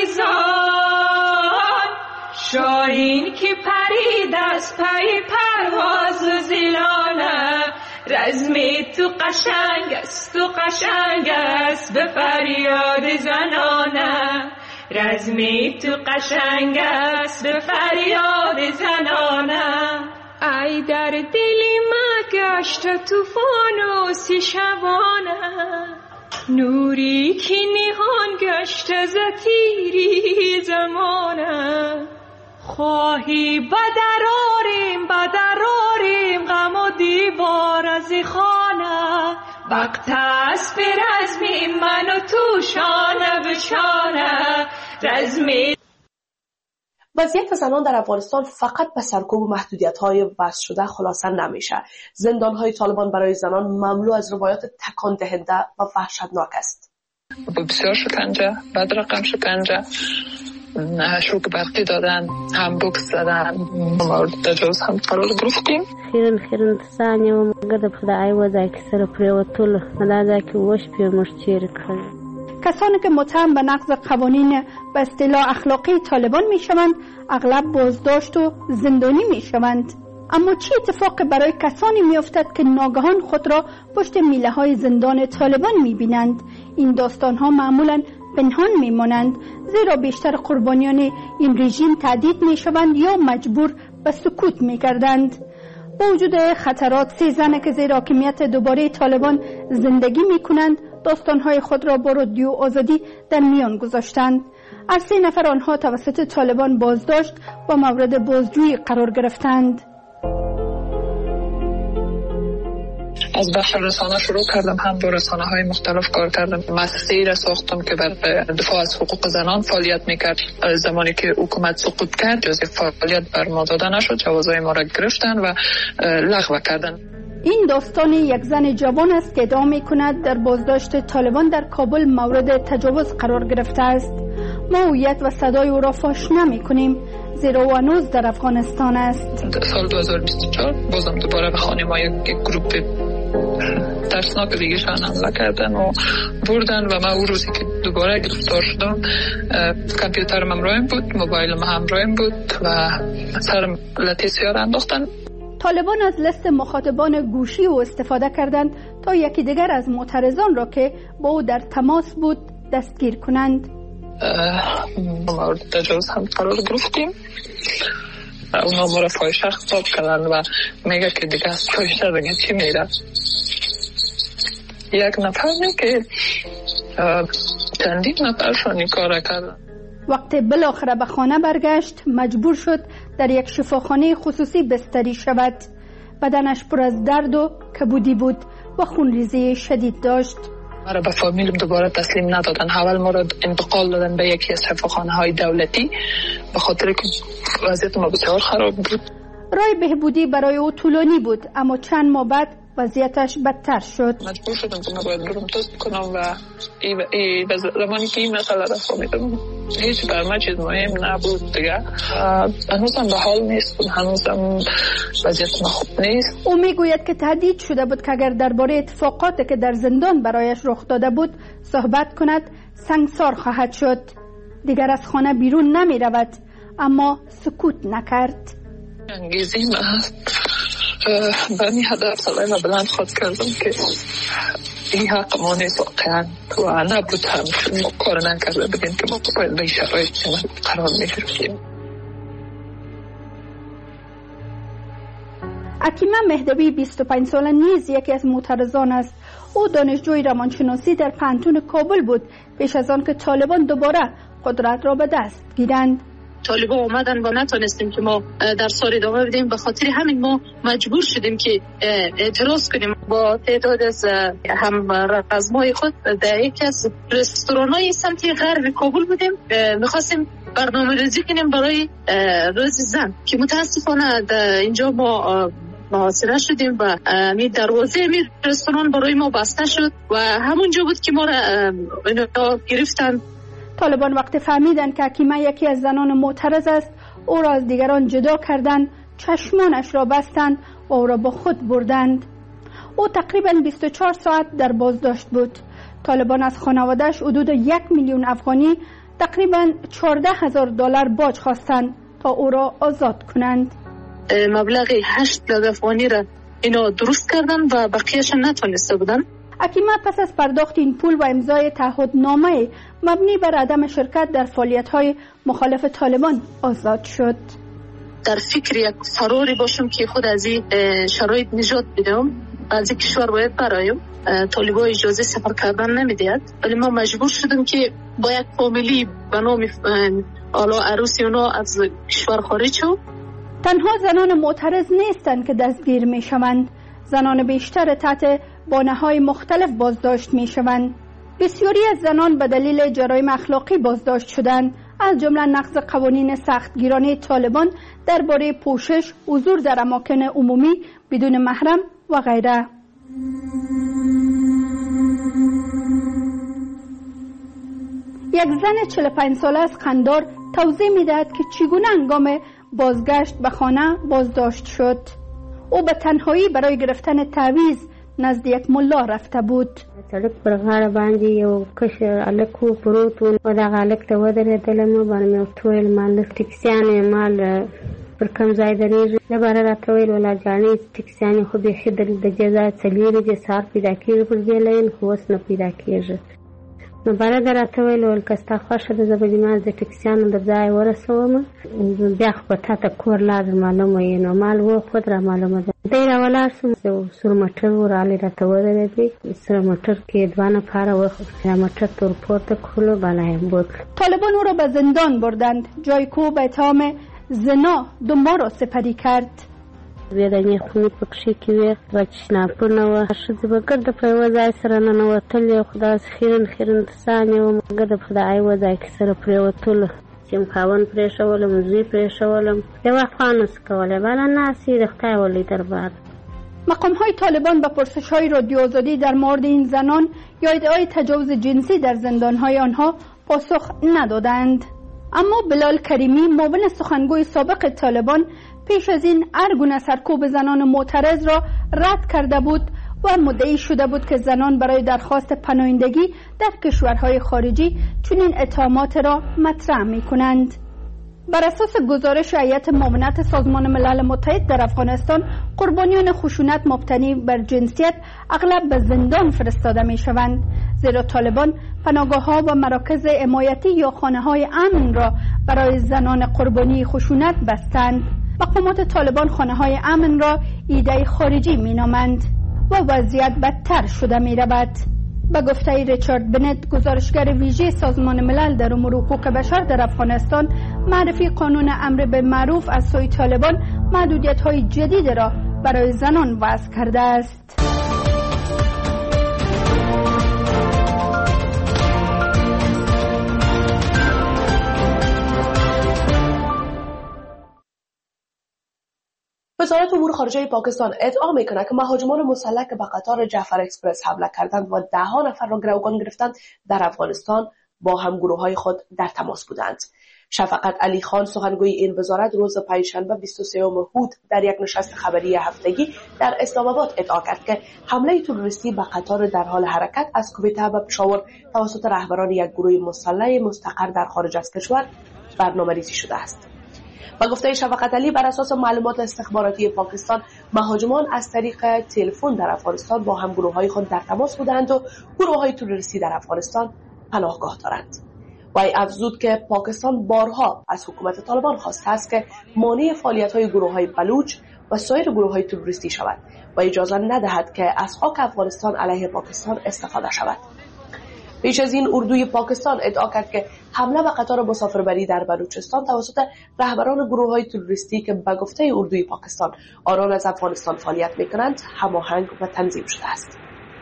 [SPEAKER 11] عزیزان، شاهین که پرید از پی پرواز زیلانه. رزمی تو قشنگ است تو قشنگ است به فریاد زنانه. رزمی تو قشنگ است به فریاد زنانه. ای در دلی ما گشت طوفان و سی شبانه، نوری که نهان گشت ز تیری زمانه. خواهی بدراریم بدراریم غم و دیوار از خانه، وقت است به رزمی من و تو شانه به شانه. رزمی
[SPEAKER 10] وضعیت زنان در افغانستان فقط به سرکوب و محدودیت‌های وضع شده خلاصه نمیشه. زندان‌های طالبان برای زنان مملو از روایات تکان دهنده و وحشتناک است.
[SPEAKER 12] بسیار شکنجه، بد رقم شکنجه، شوک برقی دادن، هم بوکس زدن، مورد تجاوز هم قرار گرفتیم.
[SPEAKER 13] خیرن خیرن ثانیه و مگه خدای وځای کې سره پریوتل مدازه کې وش پیمش چیر کړ.
[SPEAKER 14] کسانی که متهم به نقض قوانین به اصطلاح اخلاقی طالبان می شوند اغلب بازداشت و زندانی می شوند. اما چه اتفاقی برای کسانی می افتد که ناگهان خود را پشت میله های زندان طالبان می بینند؟ این داستان ها معمولا پنهان می مانند، زیرا بیشتر قربانیان این رژیم تهدید می شوند یا مجبور به سکوت می گردند. با وجود خطرات، سه زن که زیر حاکمیت دوباره طالبان زندگی می کنند داستانهای خود را با رادیو آزادی در میان گذاشتند. از سه نفر آنها توسط طالبان بازداشت و مورد بازجویی قرار گرفتند.
[SPEAKER 12] از بخش رسانه شروع کردم، هم با رسانه های مختلف کار کردم. مؤسسه‌ای را ساختم که بر دفاع از حقوق زنان فعالیت میکرد. زمانی که حکومت سقوط کرد جزء فعالیت بر ما داده نشد، جوازهای ما را گرفتن و لغو کردن.
[SPEAKER 14] این داستان یک زن جوان است که ادعا می‌کند در بازداشت طالبان در کابل مورد تجاوز قرار گرفته است. ما هویت و صدای او را فاش نمی‌کنیم زیرا او هنوز در افغانستان است.
[SPEAKER 12] سال دو هزار و بیست و چهار بازم دوباره به خانه ما یک گروپ ترسناک دیگه شان حمله کردن و بردن و من اون روزی که دوباره گرفتار شدم کامپیوترم همراهم بود، موبایلم همراهم بود و سرم لطیسیار انداختن.
[SPEAKER 14] طالبان از لست مخاطبان گوشی او استفاده کردند تا یکی دیگر از معترضان را که با او در تماس بود دستگیر کنند.
[SPEAKER 12] مورد تجاوز هم قرار گرفتیم. اونا ما را فاحشه خطاب کردن و میگه که دیگه از فاحشه دیگه چی میره. یک نفر نه که چندین نفرشان این کار کردن.
[SPEAKER 14] وقتی بالاخره به خانه برگشت مجبور شد در یک شفاخانه خصوصی بستری شود. بدنش پر از درد و کبودی بود و خونریزی شدید داشت.
[SPEAKER 12] ما را به فامیلم دوباره تسلیم ندادن. اول ما را انتقال دادن به یکی از شفاخانه های دولتی به خاطر که وضعیت ما بسیار خراب بود.
[SPEAKER 14] راه بهبودی برای او طولانی بود اما چند ماه بعد وضعیتش بدتر شد.
[SPEAKER 12] مجبور شدم که من باید برم تست کنم و ای, ای زمانی که این مسئله را فهمیدم هیچ بر من چیز مهم نبود دیگه. هنوزم به حال نیست، هنوزم وضعیت ما خوب نیست.
[SPEAKER 14] او میگوید که تهدید شده بود که اگر درباره اتفاقاتی که در زندان برایش رخ داده بود صحبت کند سنگسار خواهد شد. دیگر از خانه بیرون نمی رود اما سکوت نکرد.
[SPEAKER 12] انگیزی من به این هدف سلای و بلند خود کردم که این حق ما نیست واقعا و نبود هم ما کار نکرده بگیم که ما باید به این شرایط قرار می گرفتیم.
[SPEAKER 14] اکیمه مهدوی بیست و پنج ساله نیز یکی از معترضان است. او دانشجوی روانشناسی در پانتون کابل بود پیش از آن که طالبان دوباره قدرت را به دست گیرند.
[SPEAKER 12] طالبان اومدن و نتونستیم که ما در سال ادامه بدیم، به خاطر همین ما مجبور شدیم که اعتراض کنیم. با تعداد از هم رزمای خود در یکی از رستوران‌های سمت غرب کابل بودیم، می‌خواستیم برنامه ریزی کنیم برای روز زن که متاسفانه اینجا ما محاصره شدیم و می دروازه می رستوران برای ما بسته شد و همونجا بود که ما را گرفتن.
[SPEAKER 14] طالبان وقتی فهمیدن که اکیمه یکی از زنان معترض است، او را از دیگران جدا کردند، چشمانش را بستند و او را با خود بردند. او تقریبا بیست و چهار ساعت در بازداشت بود. طالبان از خانواده‌اش حدود یک میلیون افغانی، تقریبا چهارده هزار دلار باج خواستند تا او را آزاد کنند.
[SPEAKER 12] مبلغ هشت لاک افغانی را اینا درست کردن و بقیه‌اش نتونسته بودن.
[SPEAKER 14] اکیمه پس از پرداخت این پول و امضای تعهدنامه مبنی بر عدم شرکت در فعالیت‌های مخالف طالبان آزاد شد.
[SPEAKER 12] در فکر یک فراری باشم که خود از این شرایط نجات بدم، از این کشور باید برایم. طالبان اجازه سفر کردن نمیدهد، ولی ما مجبور شدیم که با یک فامیلی به نام آلا عروسی اونا از کشور خارج شد.
[SPEAKER 14] تنها زنان معترض نیستند که دستگیر می شوند. زنان بیشتر تحت بانه‌های مختلف بازداشت می شوند. بسیاری از زنان به دلیل جرایم اخلاقی بازداشت شدند، از جمله نقض قوانین سختگیرانه طالبان درباره پوشش، حضور در اماکن عمومی بدون محرم و غیره. یک زن چهل و پنج ساله از قندار توضیح می‌دهد که چگونه هنگام بازگشت به خانه بازداشت شد. او به تنهایی برای گرفتن تعویض نزد یک ملا رفته بود.
[SPEAKER 13] سړک پر غاړه باندې یو کشر هلک و پروت و و دغه هلک ته ودرېدلم، باندې مې ورته وویل مال ټکسیانې مال پر کوم ځای درېږي. نه باره راته ویل ولا جانې ټکسیانې خو بیخي د دې ځایه څلېرې دي، سهار پیدا کېږي پر دې لین، خو اوس نه پیدا کېږي. نو باره ده راته ویل ویل که ستا خوښه ده زه به دې ما د ټکسیانو در ځای ورسوم، بیا خو به تا ته کور لار معلومه یې. نو مال وخود را معلومه ده. دی را ولاړ شوم، سور موټر ورغلی راته ودرېدی. سره موټر کې دوه نفره وخوت، موټر ته ور پورته کړلو، بالا یې بوتلو.
[SPEAKER 14] طالبان او را به زندان بردند، جایی که او به اتهام زنا دو ماه را سپری کرد.
[SPEAKER 13] ودانې خونې پکښې کې وې، دوه چشناپونه وه، ښځې به ګرده په یوه ځای سره ننوتلې، خو داسې خیرن خیرن تسانې وم، ګرده په د یوه ځای کې سره پرېوتلو. چې م خاوند پرېښولم، زوی پرېښولم، یو افغان نسو کولی، بله ناست د خدای ولی دربار.
[SPEAKER 14] مقام‌های طالبان به پرسش‌های رادیو آزادی در مورد این زنان یا ادعای تجاوز جنسی در زندان‌های آنها پاسخ ندادند. اما بلال کریمی، معاون سخنگوی سابق طالبان، پیش از این هر گونه سرکوب زنان معترض را رد کرده بود و مدعی شده بود که زنان برای درخواست پناهندگی در کشورهای خارجی چنین اتهامات را مطرح می کنند. بر اساس گزارش هیئت معاونت سازمان ملل متحد در افغانستان، قربانیان خشونت مبتنی بر جنسیت اغلب به زندان فرستاده می شوند، زیرا طالبان پناهگاه‌ها و مراکز حمایتی یا خانه‌های امن را برای زنان قربانی خشونت بستند. مقامات طالبان خانه‌های امن را ایده خارجی می‌نامند و وضعیت بدتر شده می‌رود. به گفته ریچارد بنت، گزارشگر ویژه سازمان ملل در امور حقوق بشر در افغانستان، معرفی قانون امر بالمعروف از سوی طالبان محدودیت‌های جدید را برای زنان وضع کرده است.
[SPEAKER 10] وزارت امور خارجه پاکستان ادعا میکنه که مهاجمان مسلح که به قطار جعفر اکسپرس حمله کردند و ده ها نفر را گروگان گرفتند در افغانستان با همگروه‌های خود در تماس بودند. شفقت علی خان، سخنگوی این وزارت، روز پنجشنبه بیست و سوم هود در یک نشست خبری هفتگی در اسلام آباد ادعا کرد که حمله تروریستی به قطار در حال حرکت از کویته به پشاور توسط رهبران یک گروه مسلح مستقر در خارج از کشور برنامه‌ریزی شده است. با گفته شفقت علی، بر اساس معلومات استخباراتی پاکستان، مهاجمان از طریق تلفن در افغانستان با همگروه‌های خود در تماس بودند و گروه‌های تروریستی در افغانستان پناهگاه دارند. وی افزود که پاکستان بارها از حکومت طالبان خواسته است که مانع فعالیت‌های گروه‌های بلوچ و سایر گروه‌های تروریستی شود و اجازه ندهد که از خاک افغانستان علیه پاکستان استفاده شود. پیش از این اردوی پاکستان ادعا کرد که حمله به قطار مسافربری در بلوچستان توسط رهبران گروه‌های تروریستی که به گفته اردوی پاکستان آنان از افغانستان فعالیت می‌کنند هماهنگ و تنظیم شده است.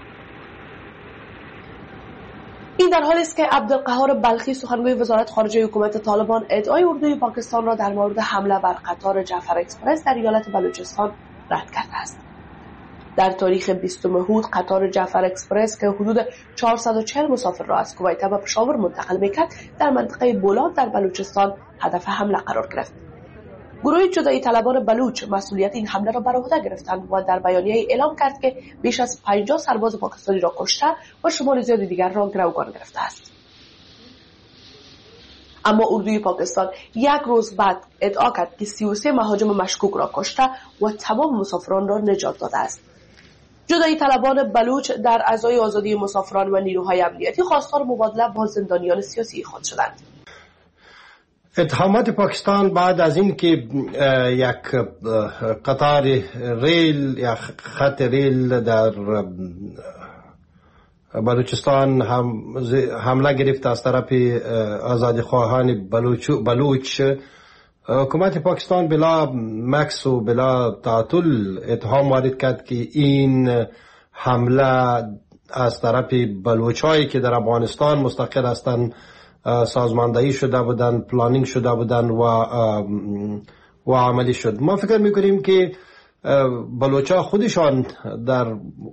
[SPEAKER 10] این در حالی است که عبدالقهار بلخی سخنگوی وزارت خارجه حکومت طالبان ادعای اردوی پاکستان را در مورد حمله بر قطار جعفر اکسپرس در ایالت بلوچستان رد کرده است. در تاریخ بیستم هود قطار جعفر اکسپرس که حدود چهارصد و چهل مسافر را از کویت به پشاور منتقل می‌کرد در منطقه بولاد در بلوچستان هدف حمله قرار گرفت. گروه جدایی طلبان بلوچ مسئولیت این حمله را بر عهده گرفتند و در بیانیه اعلام کرد که بیش از پنجاه سرباز پاکستانی را کشته و شمار زیادی دیگر را گروگان گرفته است. اما اردوی پاکستان یک روز بعد ادعا کرد که سی و سه مهاجم مشکوک را کشته و تمام مسافران را نجات داده است. جدایی طلبان بلوچ در اعضای آزادی مسافران و نیروهای امنیتی خواستار مبادله با زندانیان سیاسی خود شدند.
[SPEAKER 15] اتهامات پاکستان بعد از این که یک قطار ریل یا خط ریل در بلوچستان هم حمله گرفت از طرف آزادی خواهان بلوچ بلوچ حکومت پاکستان بلا مکس و بلا تعطل اتهام وارد کرد که این حمله از طرف بلوچایی که در افغانستان مستقر هستند سازماندهی شده بودن، پلانینگ شده بودن و و عملی شد. ما فکر میکنیم که بلوچا خودشان در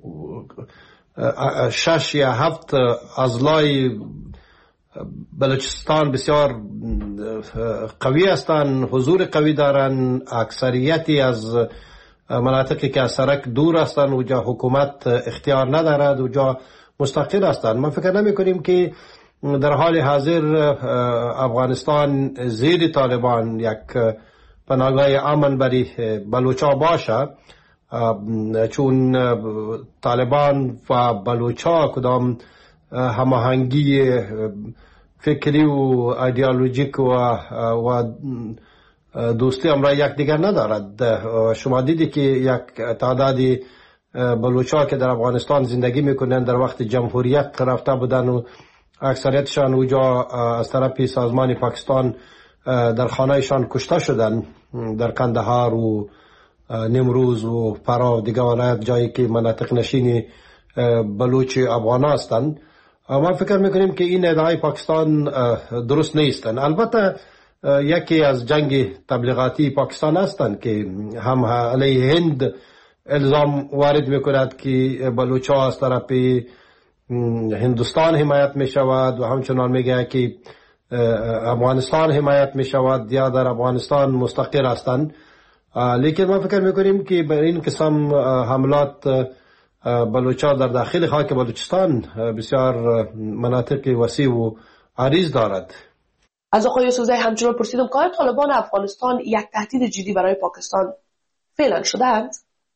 [SPEAKER 15] شش یا هفت اضلاع بلوچستان بسیار قوی هستند، حضور قوی دارند. اکثریتی از مناطقی که از سرک دور هستند و جا حکومت اختیار ندارد و جا مستقل هستند. ما فکر نمی کنیم که در حال حاضر افغانستان زیر طالبان یک پناهگاه امن برای بلوچا باشه، چون طالبان و بلوچا کدام هماهنگی فکری و ایدئولوژیک و و دوستی امرای یک دیگر ندارد. شما دیدی که یک تعدادی بلوچا که در افغانستان زندگی میکنند در وقت جمهوریت رفته بودن و اکثریتشان اوجا از طرف سازمان پاکستان در خانهشان کشته شدن، در کندهار و نمروز و فرا و دیگه ولایت جایی که مناطق نشین بلوچ افغان هستند. ما فکر میکنیم که این ادعای پاکستان درست نیستند. البته یکی از جنگ تبلیغاتی پاکستان هستند که هم علیه هند الزام وارد میکند که بلوچا از طرف هندوستان حمایت می شود و همچنان میگه که افغانستان حمایت می شود یا در افغانستان مستقر هستند. لیکن ما فکر میکنیم که به این قسم حملات بلوچا در داخل خاک بلوچستان بسیار مناطق وسیع و عریض دارد.
[SPEAKER 10] از آقای سوزه همچنان پرسیدم که طالبان افغانستان یک تهدید جدی برای پاکستان فعلا شدند؟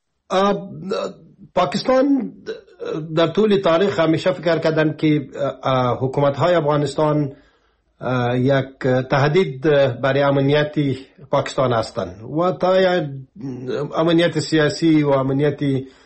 [SPEAKER 15] پاکستان در طول تاریخ همیشه فکر کردن که حکومت‌های افغانستان یک تهدید برای امنیت پاکستان هستند و تا امنیت سیاسی و امنیت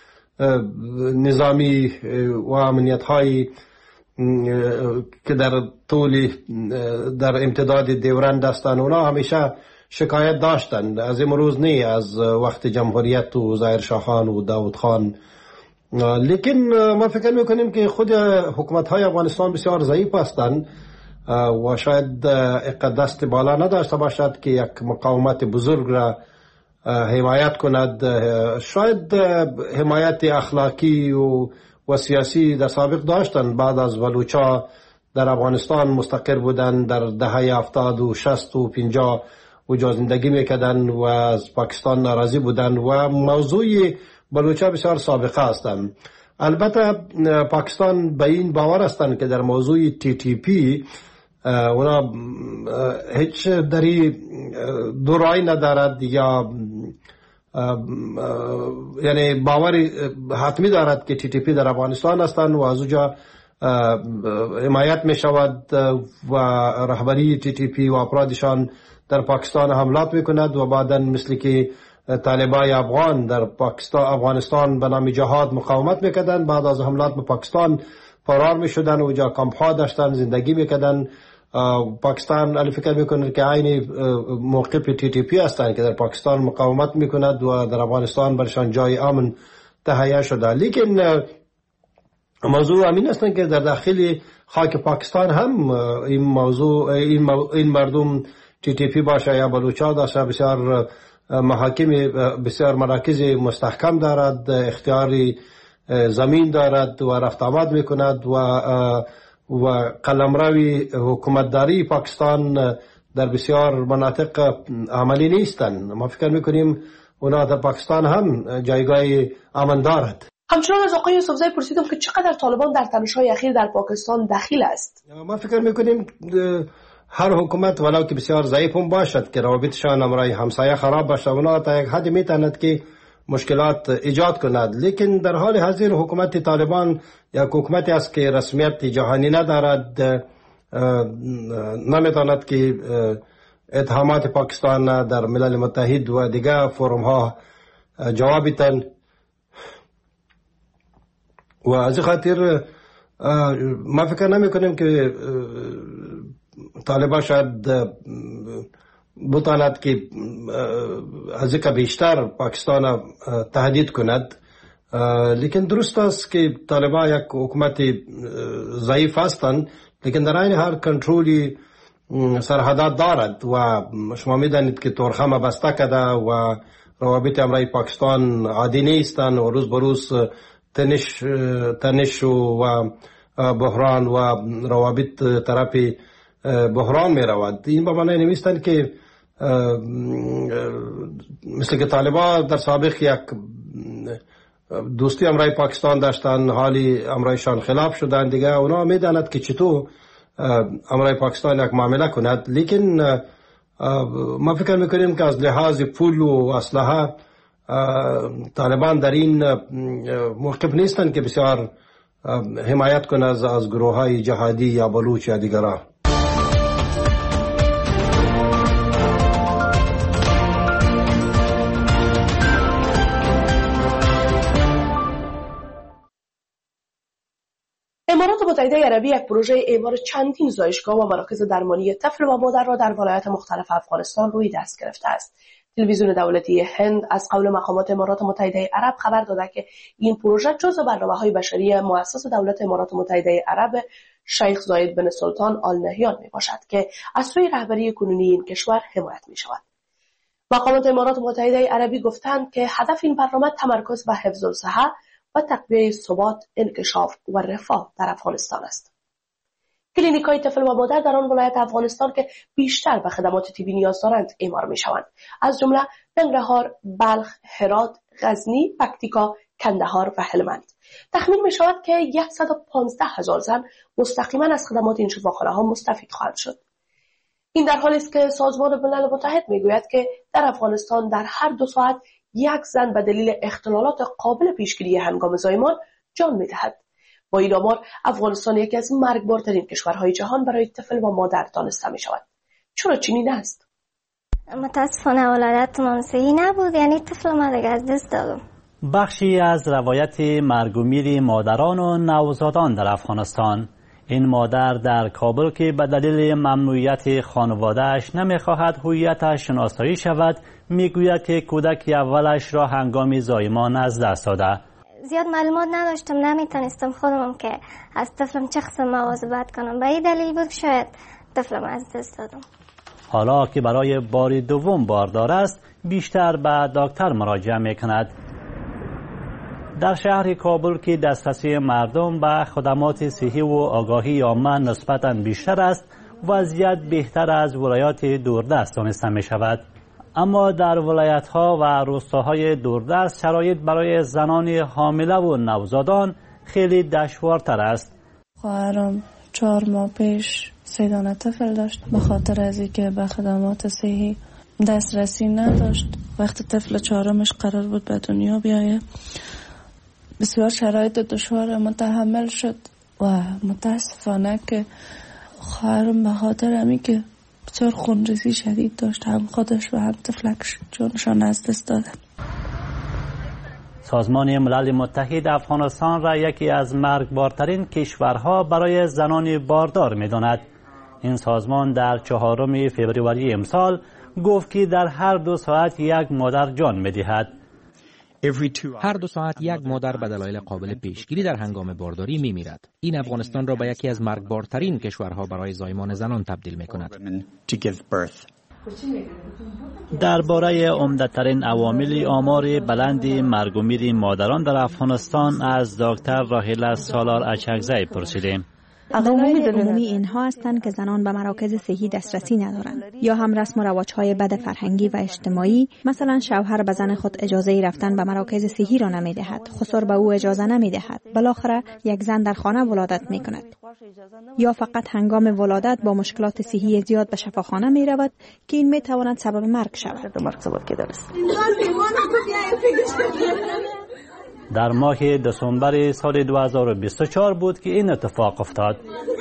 [SPEAKER 15] نظامی و امنیت‌های که در طول در امتداد دوران داشتن اونا همیشه شکایت داشتند. از امروز نه، از وقت جمهوریت و ظاهر شاهان و داود خان. لیکن ما فکر میکنیم که خود حکومت های افغانستان بسیار ضعیف هستند و شاید دست بالا نداشته باشد که یک مقاومت بزرگ را حمایت کند. شاید حمایت اخلاقی و و سیاسی در سابق داشتند. بعد از بلوچا در افغانستان مستقر بودند، در دهه هفتاد و شصت و پنجاه و جا زندگی میکردند و از پاکستان ناراضی بودند و موضوع بلوچا بسیار سابقه هستند. البته پاکستان به این باور هستند که در موضوع تی تی پی اونا هیچ دری دو رای ندارد یا یعنی باور حتمی دارد که تی تی پی در افغانستان هستند و از اونجا حمایت می شود و رهبری تی تی پی و افرادشان در پاکستان حملات می کند و بعدا مثل که طالبای افغان در پاکستان افغانستان به نام جهاد مقاومت میکردن، بعد از حملات به پاکستان فرار میشدن و جا کمپ ها داشتن زندگی میکردن. پاکستان علی فکر میکنه که عین موقف تی تی پی هستند که در پاکستان مقاومت میکند و در افغانستان برشان جای امن تهیه شده. لیکن موضوع همین است که در داخل خاک پاکستان هم این موضوع این, این مردم تی تی پی باشه یا بلوچا باشه بسیار محاکم بسیار مراکز مستحکم دارد، اختیاری زمین دارد و رفت آمد میکند و و قلمروی حکومتداری پاکستان در بسیار مناطق عملی نیستند. ما فکر میکنیم اونا در پاکستان هم جایگاه امن دارد.
[SPEAKER 10] همچنان از آقای یوسفزای پرسیدم که چقدر طالبان در تنش‌های اخیر در پاکستان دخیل است.
[SPEAKER 15] ما فکر میکنیم هر حکومت ولو که بسیار ضعیف هم باشد که روابطشان امرای همسایه خراب باشد، اونا تا یک حد میتواند که مشکلات ایجاد کند. لیکن در حال حاضر حکومت طالبان یک حکومتی است که رسمیت جهانی ندارد، نمیتواند که اتهامات پاکستان در ملل متحد و دیگر فروم ها جواب بدهد و از خاطر ما فکر نمی کنیم که طالبان شاید بتواند که از یک بیشتر پاکستان تهدید کند. لیکن درست است که طالبان یک حکومت ضعیف هستند، لیکن در این هر کنترلی سرحدات دارد و شما میدانید که تورخم بسته کرده و روابط امرای پاکستان عادی نیستند و روز به روز تنش تنش و بحران و روابط طرف بحران می رود. این به معنی نمیستند که مثل که طالبان در سابق یک دوستی امرای پاکستان داشتن، حالی امرایشان خلاف شدن دیگه. اونا میداند که چطور امرای پاکستان یک معامله کند. لیکن ما فکر میکنیم که از لحاظ پول و اسلحه طالبان در این موقف نیستند که بسیار حمایت کنند از, از گروه های جهادی یا بلوچ یا دیگران.
[SPEAKER 10] امارات متحده عربی یک پروژه اعمار چندین زایشگاه و مراکز درمانی طفل و مادر را در ولایات مختلف افغانستان روی دست گرفته است. تلویزیون دولتی هند از قول مقامات امارات متحده عرب خبر داده که این پروژه جزو برنامه‌های بشری مؤسس دولت امارات متحده عرب شیخ زاید بن سلطان آل نهیان میباشد که از سوی رهبری کنونی این کشور حمایت میشود. مقامات امارات متحده عربی گفتند که هدف این برنامه تمرکز بر حفظ الصحه و تقویت ثبات، انکشاف و رفاه در افغانستان است. کلینیک‌های طفل و مادر در آن ولایت افغانستان که بیشتر به خدمات طبی نیاز دارند اعمار می‌شوند، از جمله ننگرهار، بلخ، هرات، غزنی، پکتیکا، کندهار و هلمند. تخمین می‌شود که صد و پانزده هزار زن مستقیما از خدمات این شفاخانه‌ها مستفید خواهند شد. این در حالی است که سازمان ملل متحد می‌گوید که در افغانستان در هر دو ساعت یک زن به دلیل اختلالات قابل پیشگیری هنگام زایمان جان می‌دهد. با این آمار افغانستان یکی از مرگبارترین کشورهای جهان برای طفل و مادر دانسته می‌شود. چرا چنین است؟
[SPEAKER 16] متاسفانه ولادتمان صحیح نبود، یعنی طفل ما دیگه از دست دادم.
[SPEAKER 17] بخشی از روایت مرگ و میر مادران و نوزادان در افغانستان. این مادر در کابل که به دلیل ممنوعیت خانواده‌اش نمی‌خواهد هویتش شناسایی شود، میگوید که کودک اولش را هنگام زایمان از دست داده.
[SPEAKER 16] زیاد معلومات نداشتم، نمیتونستم خودم که از طفلم چه قسم مواظبت کنم. به این دلیل بود شاید طفلم از دست دادم.
[SPEAKER 17] حالا که برای بار دوم باردار است، بیشتر به دکتر مراجعه میکند. در شهر کابل که دسترسی مردم به خدمات صحی و آگاهی عامه نسبتاً بیشتر است، وضعیت بهتر از ولایات دوردست دانسته می شود. اما در ولایت‌ها و روستاهای دوردست شرایط برای زنان حامله و نوزادان خیلی دشوارتر است.
[SPEAKER 18] خواهرم چهار ماه پیش سه دانه طفل داشت، به خاطر از اینکه به خدمات صحی دسترسی نداشت. وقتی طفل چهارمش قرار بود به دنیا بیایه، بسیار شرایط دشوار متحمل شد و متاسفانه که خواهرم به خاطر همین که بسیار خونریزی شدید داشت، هم خودش و هم طفلکش جونشان از دست دادن.
[SPEAKER 17] سازمان ملل متحد افغانستان را یکی از مرگبارترین کشورها برای زنان باردار می‌داند. این سازمان در چهارم فوریه امسال گفت که در هر دو ساعت یک مادر جان می‌دهد.
[SPEAKER 19] هر دو ساعت یک مادر به دلایل قابل پیشگیری در هنگام بارداری می‌میرد. این افغانستان را به یکی از مرگبارترین کشورها برای زایمان زنان تبدیل می‌کند.
[SPEAKER 17] درباره عمده‌ترین عوامل آمار بلند مرگ و میر مادران در افغانستان از دکتر راهیله سالار اچکزی پرسیدیم.
[SPEAKER 20] عوامل عمومی اینها هستند که زنان به مراکز صحی دسترسی ندارند یا هم رسم و رواج‌های بد فرهنگی و اجتماعی، مثلا شوهر به زن خود اجازه رفتن به مراکز صحی را نمی‌دهد، خسر به او اجازه نمی‌دهد، بالاخره یک زن در خانه ولادت می‌کند یا فقط هنگام ولادت با مشکلات صحی زیاد به شفاخانه می‌رود که این می‌تواند سبب مرگ شود.
[SPEAKER 17] در ماه دسامبر سال دو هزار و بیست و چهار بود که این اتفاق افتاد.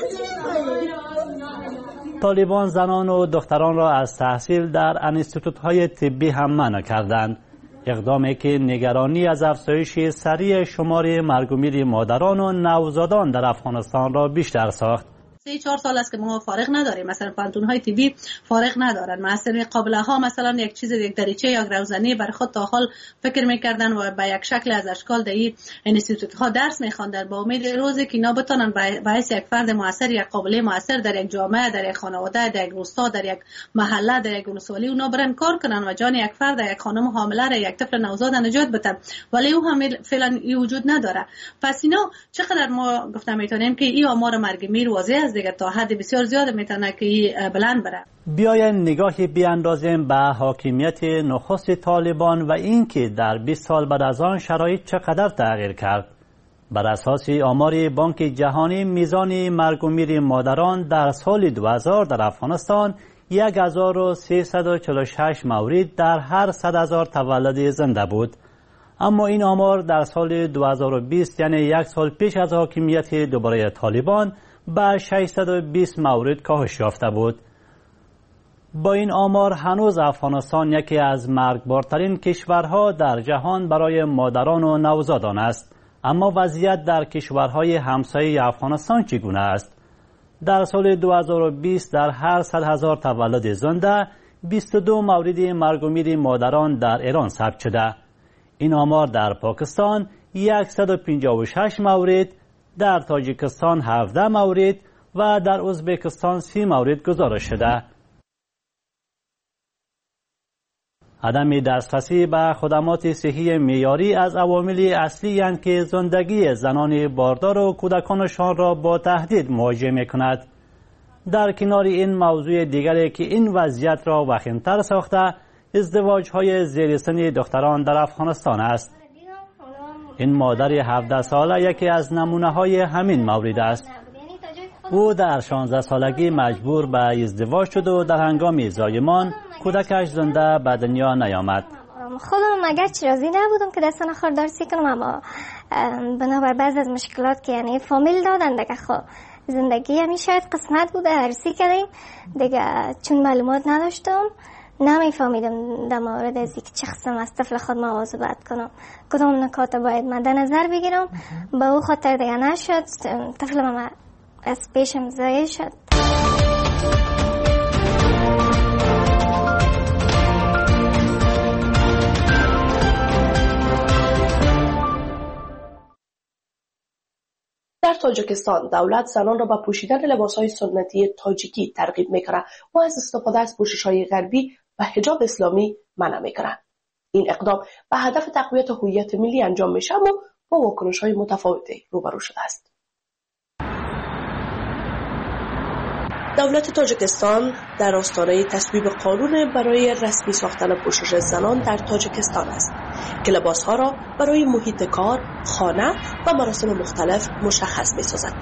[SPEAKER 17] طالبان زنان و دختران را از تحصیل در انستیتوت‌های طبی هم منع کردند، اقدامی که نگرانی از افزایش سریع شمار مرگ و میر مادران و نوزادان در افغانستان را بیشتر ساخت.
[SPEAKER 21] سه چهار سال است که ما فارغ نداریم، مثلا پانتون‌های طبی فارغ ندارن. مثلا قبلا ها مثلا یک چیز یک دریچه یا روزنه برای خود تا حال فکر می‌کردن و به یک شکل از اشکال در این انستیتوت ها درس می‌خواندن با امید روزی که اینا بتونن به حیث یک فرد موثر، یک قابل موثر در یک جامعه، در یک خانواده، در یک روستا، در یک محله، در یک ولسوالی اونا برن کار کنن و جان یک فرد، یک خانم حامله را، یک طفل نوزاد نجات بدن، ولی او هم فعلا این وجود نداره. پس اینا چقدر ما گفتم میتونیم که این آمار مرگ میر واضح دیگه تا حد بسیار زیاد میتونه که بلند بره.
[SPEAKER 17] بیاین نگاهی بیاندازیم به حاکمیت نخست طالبان و اینکه در بیست سال بعد از آن شرایط چقدر تغییر کرد. بر اساس آمار بانک جهانی میزان مرگ و میر مادران در سال دو هزار در افغانستان یک هزار و سیصد و چهل و شش مورد در هر صد هزار تولد زنده بود. اما این آمار در سال دو هزار و بیست یعنی یک سال پیش از حاکمیت دوباره طالبان به ششصد و بیست مورد کاهش یافته بود. با این آمار هنوز افغانستان یکی از مرگبارترین کشورها در جهان برای مادران و نوزادان است. اما وضعیت در کشورهای همسایه افغانستان چگونه است؟ در سال دو هزار و بیست در هر صد هزار تولد زنده بیست و دو مورد مرگ و میر مادران در ایران ثبت شده. این آمار در پاکستان صد و پنجاه و شش مورد، در تاجیکستان هفده مورد و در ازبکستان سی مورد گزارش شده. عدم دسترسی به خدمات صحی معیاری از عوامل اصلی اند که زندگی زنان باردار و کودکانشان را با تهدید مواجه می‌کند. در کنار این موضوع دیگری که این وضعیت را وخیم‌تر ساخته، ازدواج‌های زیر سن دختران در افغانستان است. این مادر هفده ساله یکی از نمونه‌های همین مورد است. او در شانزده سالگی مجبور به ازدواج شد و در هنگام زایمان کودکش زنده به دنیا نیامد.
[SPEAKER 16] خودم اگرچه راضی نبودم که دستان خاردارسی کنم، اما بنابر بعض از مشکلات که یعنی فامیل دادن دیگه خب زندگی همین شاید قسمت بوده هرسی کردیم دیگه، چون معلومات نداشتم نمیفهمیدم در مورد از اینکه چه قسم از طفل خود مواظبت کنم، کدام نکات باید مد نظر بگیرم. به او خاطر دیگه نشد، طفل ما از پیشم ضایع شد.
[SPEAKER 10] در تاجیکستان دولت زنان را به پوشیدن لباسهای سنتی تاجیکی ترغیب می‌کند و از استفاده از پوشش‌های غربی و حجاب اسلامی منع می‌کند. این اقدام به هدف تقویت هویت ملی انجام میشه اما با واکنش‌های متفاوتی روبرو شده است. دولت تاجیکستان در آستانه تصویب قانون برای رسمی ساختن پوشش زنان در تاجیکستان است که لباسها را برای محیط کار، خانه و مراسم مختلف مشخص می‌سازد.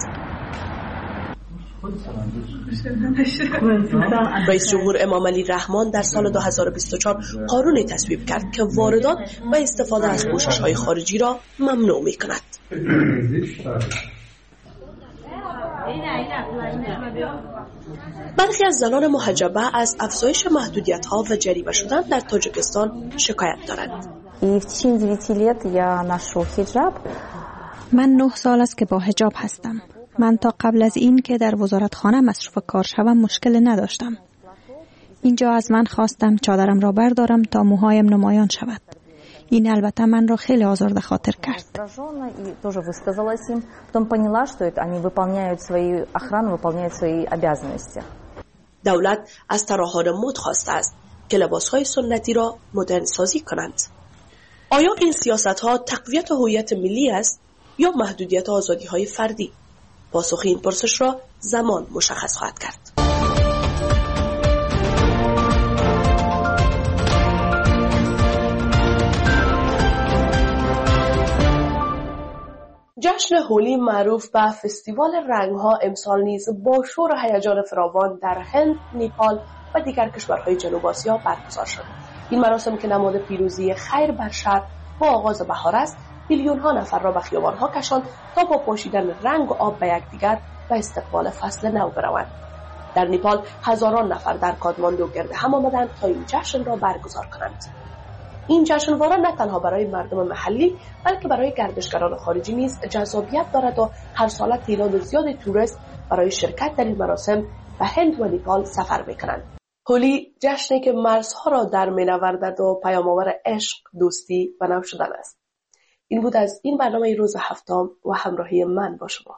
[SPEAKER 10] رئیس جمهور امام علی رحمان در سال دو هزار و بیست و چهار قانونی تصویب کرد که واردات و استفاده از پوشش‌های خارجی را ممنوع می‌کند. برخی از زنان محجبه از افزایش محدودیت‌ها و جریمه شدن در تاجیکستان شکایت دارند.
[SPEAKER 20] من نه سال است که با حجاب هستم. من تا قبل از این که در وزارتخانه مصروف کار شوم مشکل نداشتم. اینجا از من خواستم چادرم را بردارم تا موهایم نمایان شود. این البته من را خیلی آزرده خاطر کرد.
[SPEAKER 10] دولت از طراحان مد خواسته است که لباسهای سنتی را مدرن سازی کنند. آیا این سیاست‌ها تقویت هویت ملی است یا محدودیت آزادی‌های فردی؟ پاسخ این پرسش را زمان مشخص خواهد کرد. جشن هولی معروف به فستیوال رنگ‌ها امسال نیز با شور و هیجان فراوان در هند، نیپال و دیگر کشورهای جنوب آسیا برگزار شد. این مراسم که نماد پیروزی خیر بر شر با آغاز بهار است، میلیون‌ها نفر را به خیابان‌ها کشاند تا با پاشیدن رنگ و آب به یکدیگر و استقبال فصل نو بروند. در نیپال هزاران نفر در کادماندو گرد هم آمدند تا این جشن را برگزار کنند. این جشنواره نه تنها برای مردم محلی بلکه برای گردشگران خارجی نیز جذابیت دارد و هر سال تعداد زیادی توریست برای شرکت در این مراسم به هند و نیپال سفر می‌کنند. هولی جشنی که مرزها را در می‌نوردد و پیام‌آور عشق، دوستی و نو شدن است. این بود از این برنامه روز هفتم و همراهی من با شما.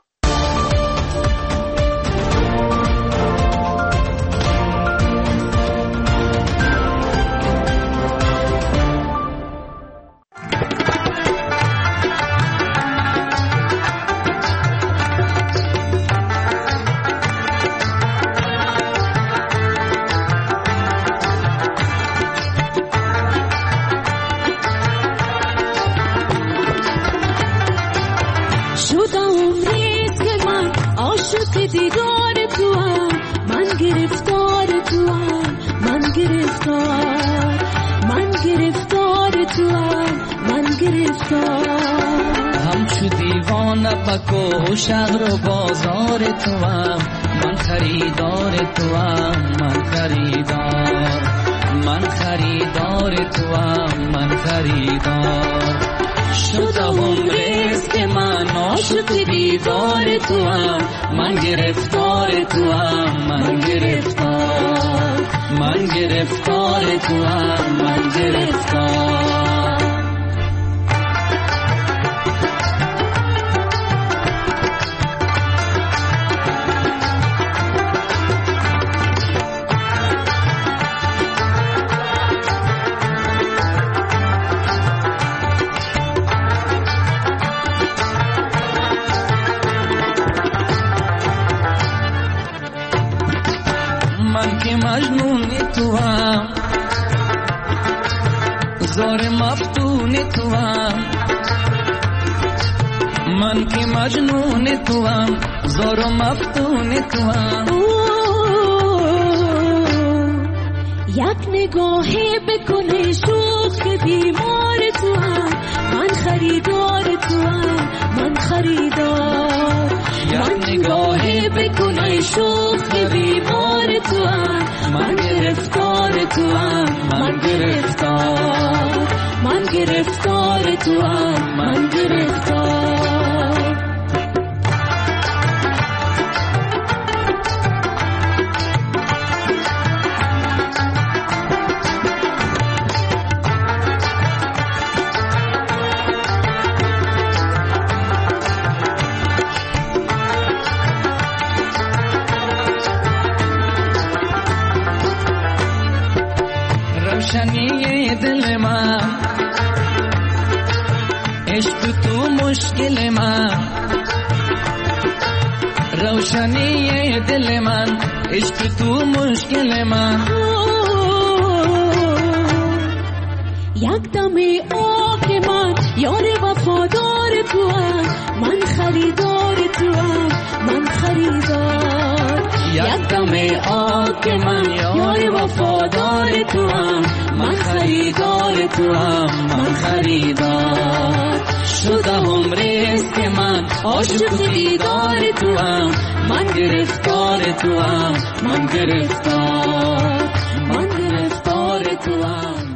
[SPEAKER 1] دیدار تو هم من گرفتار تو هم من گرفتار من گرفتار تو هم من گرفتار
[SPEAKER 22] همچو دیوانه پکو شهر و بازار تو هم من خریدار تو هم من خریدار من خریدار تو هم من خریدار شدم رزق من عاشق دیدار تو هم من گرفتار تو هم من گرفتار من گرفتار تو هم من گرفتار مجنون تو هم زار مفتون تو هم من که مجنون تو هم زار مفتون تو هم
[SPEAKER 1] یک نگاهی بکنه شوخ بیمار تو هم من خریدار تو هم من خریدار یک نگاهی بکنه شوخ بیمار تو هم من گرفتار تو هم من گرفتار من گرفتار تو هم من گرفتار
[SPEAKER 22] روشنی دل من عشق تو مشکل من روشنی دل من عشق تو مشکل من
[SPEAKER 1] یک دم آه من یار وفادار تو هم من خریدار تو هم من خریدار
[SPEAKER 22] یک دم آه من یار وفادار تو هم من خریدار تو هم من خریدار شدم رزق من عاشق دیدار تو هم، من گرفتار تو هم، من گرفتار من گرفتار تو هم.